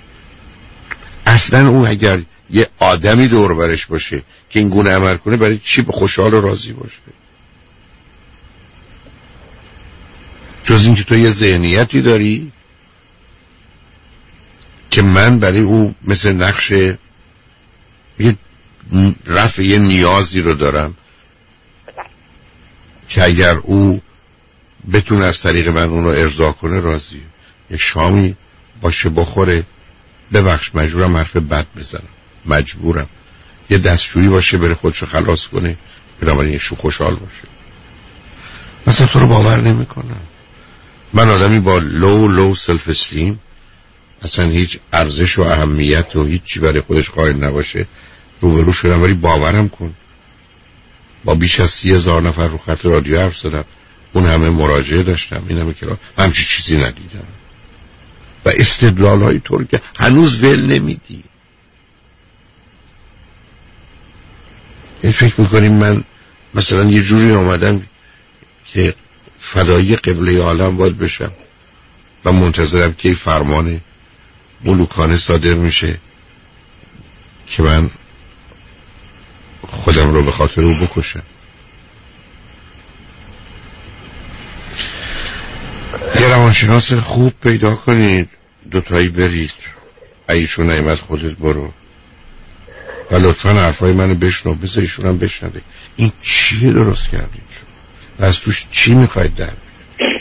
اصلا او اگر یه آدمی دور برش باشه که این گونه عمل کنه برای چی خوشحال و راضی باشه؟ جز این که تو یه ذهنیتی داری که من برای او مثل نقش یه رفع یه نیازی رو دارم که اگر او بتونه از طریق من اون رو ارضا کنه راضیه. یه شامی باشه بخوره، ببخش مجبورم حرف بد بزنم، مجبورم. یه دستشویی باشه بره خودشو خلاص کنه، بنابراین یه شو خوشحال باشه. مثلا تو رو باور نمی کنم. من آدمی با لو سلف استیم، اصلا هیچ ارزش و اهمیت و هیچی برای خودش قائل نباشه روبرو شدم، ولی باورم کن با بیش از 30,000 نفر رو خط رادیو حرف زدم، اون همه مراجعه داشتم، این همه کلام، همچی چیزی ندیدم. و استدلال های طور که هنوز ول نمیدی. این فکر میکنیم من مثلا یه جوری آمدم که فدایی قبله عالم باید بشم و منتظرم که فرمان ملوکانه صادر میشه که من خودم رو به خاطر او بکشم. یه روانشناس خوب پیدا کنید، دوتایی برید، ایشون نعمت خودت برو و لطفا حرفای منو بشنو، بذار ایشون هم بشنوه. این چیه درست کردید و از توش چی میخواید در بیارید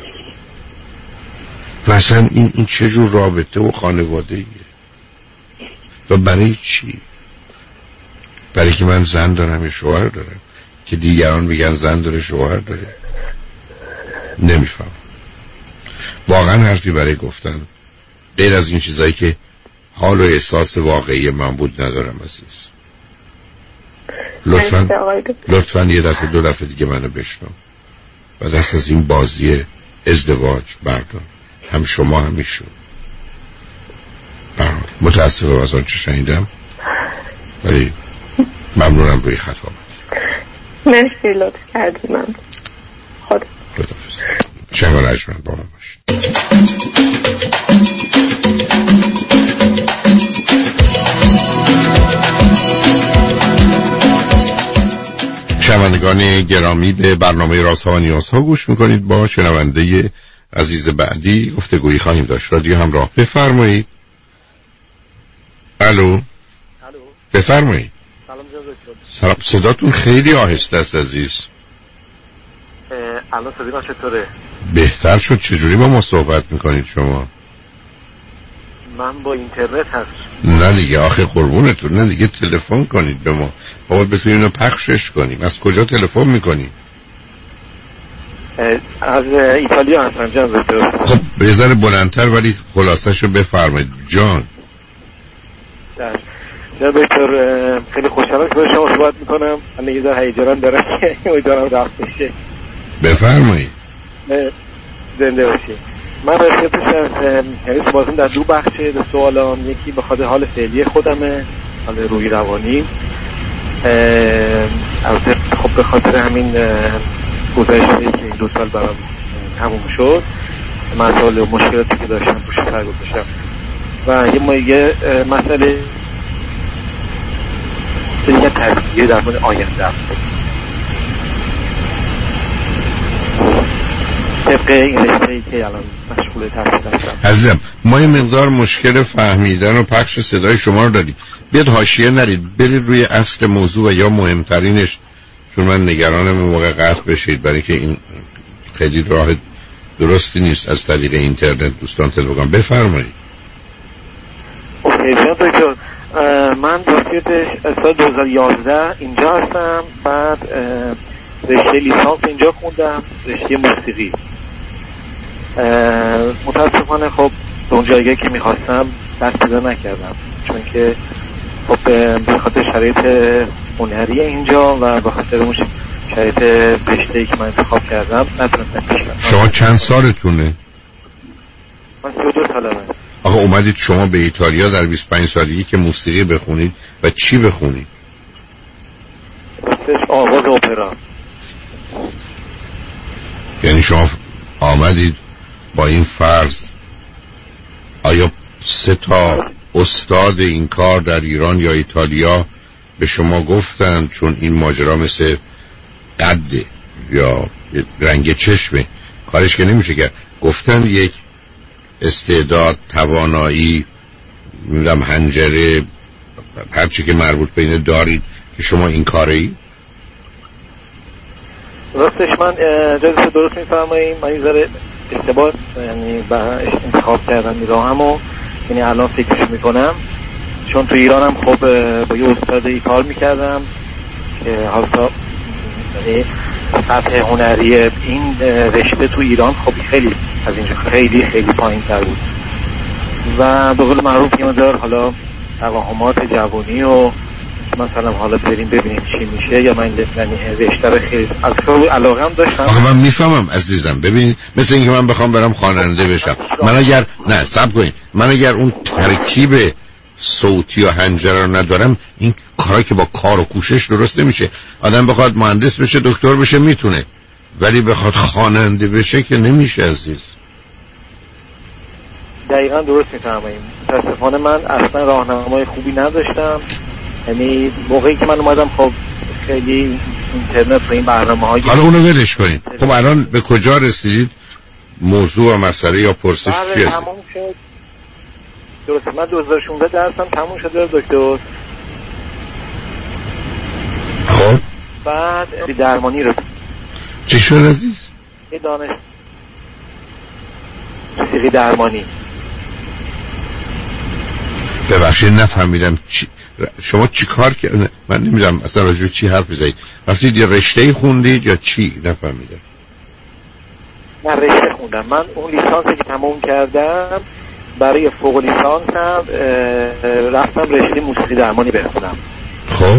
و اصلا این چه جور رابطه و خانواده ایه و برای چی؟ برای که من زن دارم یا شوهر دارم که دیگران میگن زن داره شوهر داره؟ نمیفهم واقعا حرفی برای گفتن غیر از این چیزایی که حال و احساس واقعی من بود ندارم عزیز. لطفاً یه دفعه دو دفعه دیگه منو بشنو و دست از این بازی ازدواج بردار، هم شما هم ایشون. متاسفم از آن چه شنیدم ولی ممنونم روی خطابت. مرسی لطف کردی. من خدا شنگ و رجمن با من باشید. شنگ و شنوندگان گرامی، به برنامه رازها و نیازها گوش میکنید. با شنونده عزیز بعدی گفتگویی خواهیم داشت. رادیو همراه، بفرمایید. الو. بفرمایید. سلام. صداتون خیلی آهسته است عزیز. الان صدای من چطوره؟ بهتر شد. چجوری با ما صحبت میکنید شما؟ من با اینترنت هست. نه دیگه، آخه قربونتون، نه دیگه تلفن کنید به ما بتونیم اینو پخشش کنیم. از کجا تلفن میکنید؟ از ایتالیا هستم جان دکتر. خب به ذره بلندتر ولی خلاصه‌شو بفرمایید جان. جان دکتر، خیلی خوشحالم که با شما صحبت میکنم. من یه ذره هیجان دارم که امیدوارم رفت بشه. بفرمایید. زنده باشید. من راستش یعنی سوالم در دو بخشه. دو سوالم، یکی به خاطر حال فعلی خودمه، حال روحی روانی. البته خب به خاطر همین گذشته که این 2 سال برام تموم شد، مسائل و مشکلاتی که داشتم روش سر گذاشتم و یه مسئله دیگه تربیه در مورد آینده طبق این رشته‌ای که الان مشغول تحصیل هستم. عزیزم، ما یه مقدار مشکل فهمیدن و پخش صدای شما رو داریم. بیاد حاشیه نرید، برید روی اصل موضوع و یا مهمترینش، چون من نگرانم این موقع قطع بشید، برای که این خیلی راه درستی نیست از طریق اینترنت دوستان تلفن. بفرمایید. اوکی دکتر، من دوستیت سال 2011 اینجا هستم. بعد رشته لیسانس اینجا خوندم، رشته موسیقی. متاسفانه خب به اون جایگاهی که میخواستم دست پیدا نکردم، چون که خب به خاطر شرایط هنری اینجا و به خاطر اون شرایط رشته‌ای که من انتخاب کردم نتونستم پیش برم. شما چند سالتونه؟ من 32 سالمه. آخه اومدید شما به ایتالیا در 25 سالگی که موسیقی بخونید و چی بخونید؟ آواز اپرا. یعنی شما آمدید با این فرض، آیا 3 تا استاد این کار در ایران یا ایتالیا به شما گفتن چون این ماجرا مثل قده یا رنگ چشمه کارش که نمیشه کرد، گفتن یک استعداد، توانایی، میدونم حنجره، هرچی که مربوط به اینه دارید که شما این کاری؟ راستش من جایزه درست میفرماییم. من یه ذره اشتباه یعنی انتخاب کردم این راهمو، یعنی الان فکرش میکنم، چون تو ایرانم خب با یه استادی کار میکردم که حالا یعنی سطح هنری این رشته تو ایران خب خیلی از اینجا خیلی خیلی پایین تر بود و به قول معروف یه مدار حالا توهمات جوانی و مثلا حالا بریم ببینیم چی میشه، یا من رشته رو خیلی از خیلی علاقه هم داشتم. آخه من میفهمم عزیزم. ببینید مثل اینکه من بخوام برم خواننده بشم، من اگر نه صبر کنید، من اگر اون ترکیب صوتی و حنجره رو ندارم، این کاری که با کار و کوشش درست نمیشه. آدم بخواد مهندس بشه، دکتر بشه میتونه، ولی بخواد خواننده بشه که نمیشه عزیز. دقیقاً درست میفهمید. متاسفانه من اصلا راهنمای خوبی نداشتم. یعنی موقعی که من اومدم خب خیلی اینترنت و این برنامه‌های حالا اونو ولش کنید. خب الان به کجا رسیدید؟ موضوع و مسئله یا پرسش چیه؟ تموم شد. درسته، من 2016 درسم تموم شده دکتر. خب بعد درمانی رو چی شد عزیز؟ یه دانش موسیقی درمانی. ببخشید نفهمیدم شما چی کار کردید؟ من نمیدونم اصلا راجع به چی حرف میزنید. رفتید یه رشته خوندید یا چی؟ نفهمیدم. من رشته خوندم. من اون لیسانسی که تموم کردم برای فوق لیسانسم رفتم رشته موسیقی درمانی بخونم. خب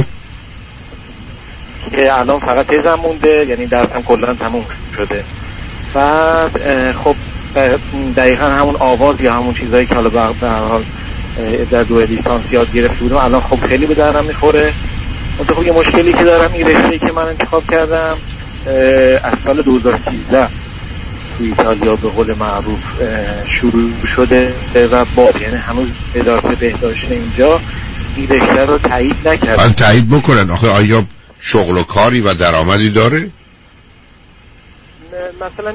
که الان فقط تزم مونده، یعنی درسم کلا تموم شده. بعد خب دقیقا همون آواز یا همون چیزایی که حالا به هر حال در دوره لیسانس یاد گرفته بودم الان خب خیلی به درم میخوره. منتها یه مشکلی که دارم این رشته‌ای که من انتخاب کردم از سال 2013 تو ایتالیا به قول معروف شروع شده و یعنی هنوز اداره بهداشت اینجا این رشته رو تایید نکردن. تایید بکنن. آخه آیا شغل و کاری و درآمدی داره؟ مثلا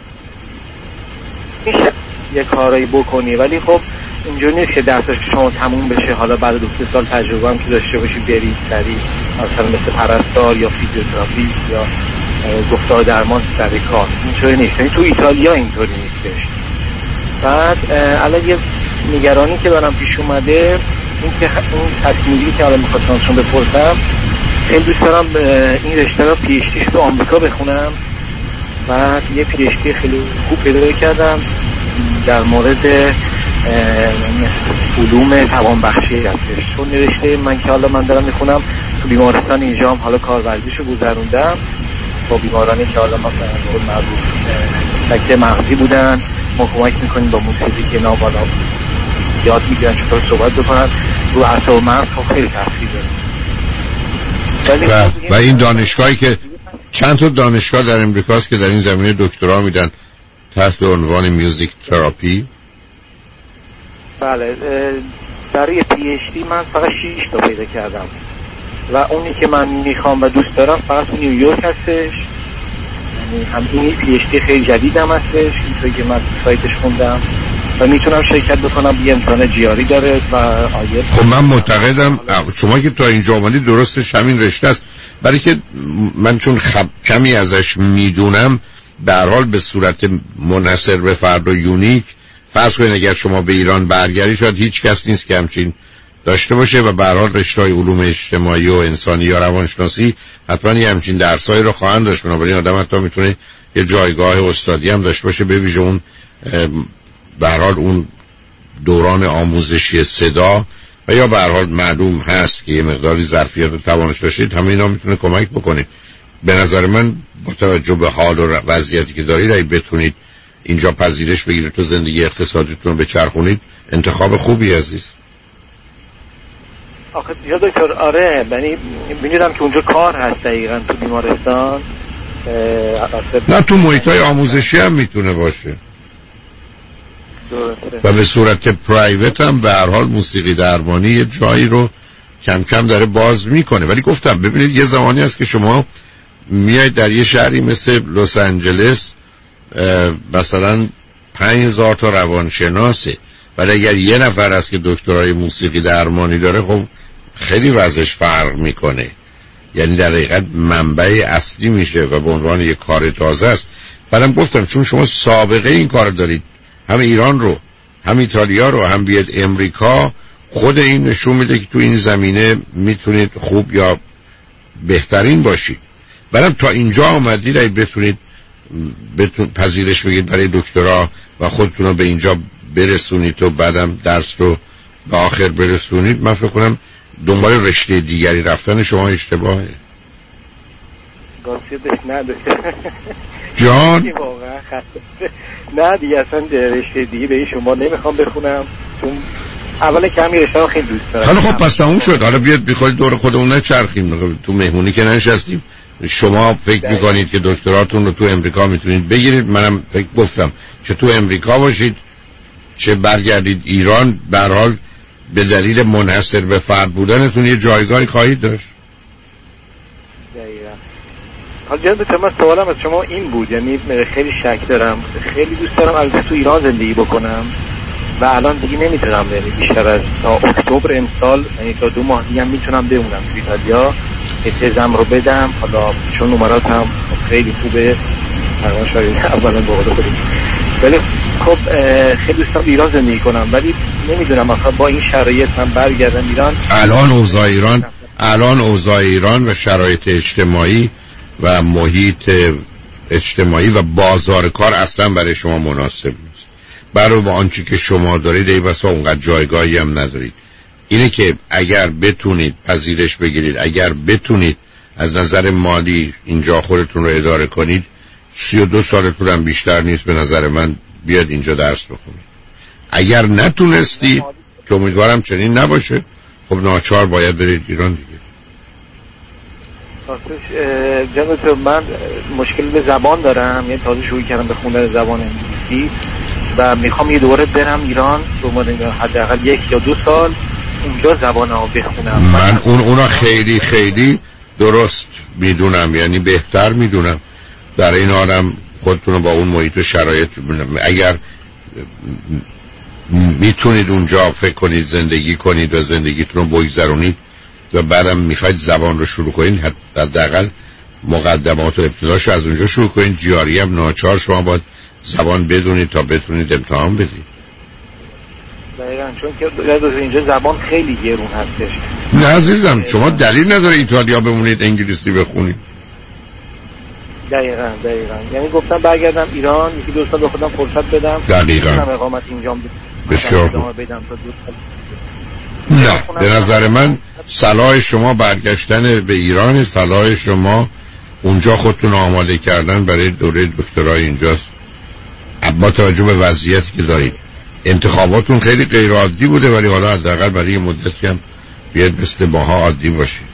میشه یه کارایی بکنی، ولی خب اینجوری نیست که درسش شما تموم بشه حالا بعد 2 سال تجربه هم که داشته باشی بری سری مثلا مثل پرستار یا فیزیوتراپیست یا گفتار درمان سر کار. اینجوری نیست، یعنی تو ایتالیا اینطوری نیستش. بعد الان یه نگرانی که برام پیش اومده این که اون تصمیمی که الان می‌خواستم چون بپرسم، خیلی دوست دارم این رشته رو پی اچ دی تو آمریکا بخونم. بعد یه پی اچ دی خیلی خوب پیدا کردم در مورد علوم توانبخشی هستش. چون رشته من که حالا من دارم میخونم تو بیمارستان اینجا هم حالا کارورزیشو گذروندم با بیمارانی که حالا مثلا مربوط سکته مغزی بودن. ما کمک میکنیم با موسیقی که نابالا یاد میگیرن چطور صحبت بکنن رو اعصاب مغز. خیلی تاثیر داره. و این دانشگاهی که چند تا دانشگاه در امریکاست که در این زمینه دکترا میدن تحت عنوان میوزیک تراپی. بله، برای پی اچ دی من فقط 6 تا پیدا کردم و اونی که من میخوام و دوست دارم فقط نیویورک هستش. یعنی همین پی اچ دی خیلی جدید هم هستش، اینطوری که من سایتش خوندم و میتونم شرکت بکنم. یه امتحان جیاری داره و آیه. خب من معتقدم شما که تا اینجا اومدی درستش همین رشته است، برای که من چون کمی ازش میدونم به هر حال به صورت منحصر به فرد و یونیک فرض کنید اگر شما به ایران برگردید شاید هیچ کس نیست که همچین داشته باشه و به هر حال رشته‌های علوم اجتماعی و انسانی یا روانشناسی حتما یه همچین درسایی رو خواهند داشت. بنابراین آدم حتی میتونه یه جایگاه استادی هم داشته باشه، به ویژه اون به هر حال اون دوران آموزشی صدا و یا به هر حال معلوم هست که یه مقداری ظرفیت و توانش داشتید، همه اینا میتونه کمک بکنه. به نظر من با توجه به حال و وضعیتی که دارید اگه بتونید اینجا پذیرش بگیرید تو زندگی اقتصادیتون بچرخونید انتخاب خوبی عزیز. آخه یا دکتر آره، یعنی می‌دونم که اونجا کار هست دقیقاً تو بیمارستان. نه تو محیط‌های آموزشی هم میتونه باشه و به صورت پرایوت هم به هر حال موسیقی درمانی یه جایی رو کم کم داره باز میکنه. ولی گفتم ببینید یه زمانی هست که شما میاید در یه شهری مثل لس آنجلس مثلا 5000 تا روانشناسه، ولی اگر یه نفر هست که دکترای موسیقی درمانی داره خب خیلی وضعش فرق میکنه. یعنی در حقیقت منبع اصلی میشه و به عنوان یه کار تازه است. بعدم گفتم چون شما سابقه این کار دارید، هم ایران رو هم ایتالیا رو هم بیاد امریکا، خود این نشون میده که تو این زمینه میتونید خوب یا بهترین باشید. بعدم تا اینجا آمدید اگه بتونید پذیرش بگید برای دکترا و خودتون رو به اینجا برسونید و بعدم درس رو به آخر برسونید، من فکر کنم دنبال رشته دیگری رفتن شما اشتباهه. جان نه دیگه اصلا رشته دیگه به شما نمیخوام بخونم، چون اول کمی رشته رو خیلی دوست دارم. حالا خب پس تموم شد، حالا بیاد بخواید دور خودمون نچرخیم، تو مهمونی که ننشستیم. شما فکر میکنید که دکتراتون رو تو امریکا میتونید بگیرید، منم فکر گفتم چه تو امریکا باشید چه برگردید ایران، به هر حال به دلیل منحصر به فرد بودنتون یه جایگاهی خواهید داشت. حالا جناب من سوالم از شما این بود، یعنی خیلی شک دارم، خیلی دوست دارم البته تو ایران زندگی بکنم و الان دیگه نمیتونم، یعنی بیشتر از تا اکتبر امسال، یعنی تا 2 ماه دیگه میتونم بمونم تو ایتالیا، تزم رو بدم. حالا چون نمراتم خیلی خوبه تقریبا شاید اولا بقول خودم، ولی خب خیلی دوست دارم ایران زندگی کنم، ولی نمیدونم آخه با این شرایط من برگردم ایران. الان اوضاع ایران و شرایط اجتماعی و محیط اجتماعی و بازار کار اصلا برای شما مناسب نیست. برای با آنچه که شما دارید ای بسا اونقدر جایگاهی هم ندارید. اینه که اگر بتونید پذیرش بگیرید، اگر بتونید از نظر مالی اینجا خودتون رو اداره کنید، 32 سالتون هم بیشتر نیست به نظر من بیاد اینجا درس بخونید. اگر نتونستی که امیدوارم چنین نباشه، خب ناچار باید برید ایران دیگه. جناب من مشکل به زبان دارم، یعنی تازه شروع کردم به خوندن زبان انگلیسی و میخوام یه دوره برم ایران حداقل 1 یا 2 سال اونجا زبان‌ها بخونم. من اونا خیلی درست میدونم، یعنی بهتر میدونم. در این حالم خودتون رو با اون محیط و شرایط اگر میتونید اونجا فکر کنید زندگی کنید و زندگیتون رو بگذرونید و بعدم میخواید زبان رو شروع کنید، حداقل مقدمات و ابتداش رو از اونجا شروع کنید. جیاری هم ناچار شما باید زبان بدونید تا بتونید امتحان بدید. دقیقاً، چون که اینجا زبان خیلی گرون هستش. نه عزیزم، شما دلیل نداره ایتالیا بمونید انگلیسی بخونید. دقیقاً یعنی گفتم برگردم ایران، یکی دو سال به خودم فرصت بدم. دقیقاً. اقامت اینجا بسیار خوب. نه به نظر من صلاح شما برگشتن به ایران، صلاح شما اونجا خودتون آماده کردن برای دوره دکترای اینجاست. با توجه به وضعیتی که دارید، انتخاباتون خیلی غیر عادی بوده، ولی حالا حداقل برای مدتی هم بیاید مثل ماها عادی باشید.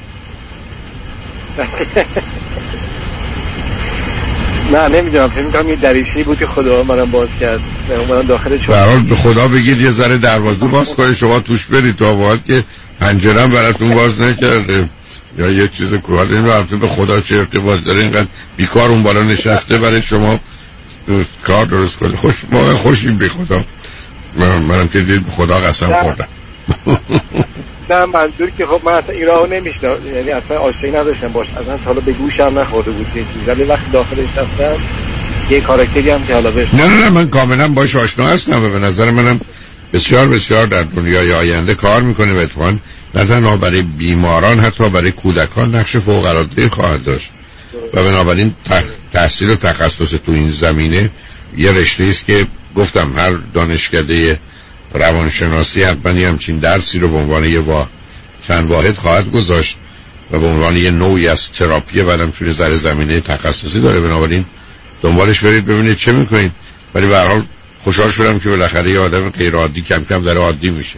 نه نمیدونم، فکر می‌کنم یه دریچه‌ای بود که خدا منم باز کرد، منم داخل چون برحال به خدا بگید یه ذره دروازه باز کنه شما توش برید، تا وقت که پنجره هم براتون باز نکرده یا یه چیز کوال. این رو به خدا چه ارتباط داره؟ اینقدر بیکار اون بالا نشسته برای شما کار درست کنه. خوشیم به خدا. منم که دید به خدا قسم خوردم. نه منظور که خب من اصلا ایران نمیشنم، یعنی اصلا آشنایی نداشتم باش، اصلا حالا به گوشم نخورده بود چیزی، ولی وقتی داخلش رفتم یه کاراکتری هم که حالا بهش نه من کاملا باش آشنا هستم و به نظر منم بسیار بسیار در دنیای آینده کار میکنه و اتفاقاً نه تنها برای بیماران حتی برای کودکان نقش فوق العاده خواهد داشت و بنابراین تحصیل و تخصص تو این زمینه یه رشته است که گفتم هر دانشکده روانشناسی حتما همچین درسی رو به عنوان چند واحد خواهد گذاشت و به عنوان یه نوعی از تراپی بعدم چون ذره زمینه تخصصی داره. بنابراین دنبالش برید ببینید چه میکنید. ولی به هر حال خوشحال شدم که بالاخره یه آدم غیر عادی کم کم داره عادی میشه.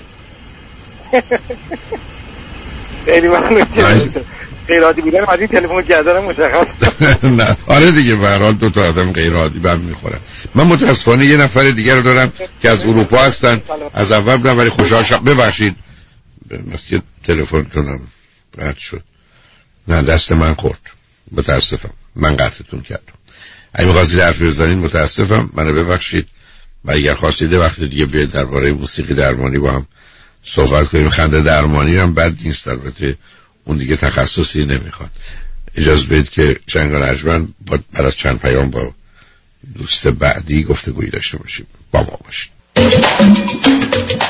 خیلی ممنون. غیر عادی بودن از این تلفن کردنم مشخص. نه آره دیگه، به هر حال دو تا آدم غیر عادی بهم میخورن. من متاسفانه یه نفر دیگر رو دارم که از اروپا هستن. از اول بودم ولی خوشحال شدم. ببخشید مثل تلفنتونم قطع شد. نه دست من خورد، متاسفم، من قطعتون کردم. اگه می‌خواستید حرف بزنید متاسفم، منو ببخشید و اگر خواستید وقت دیگه بیاید درباره موسیقی درمانی با هم صحبت کنیم. خنده درمانی هم بد نیست، البته اون دیگه تخصصی نمیخواد. اجازه بدید که شنگان اجمن بعد از چند پیام با دوست بعدی گفتگویی داشته باشیم. با ما باشید.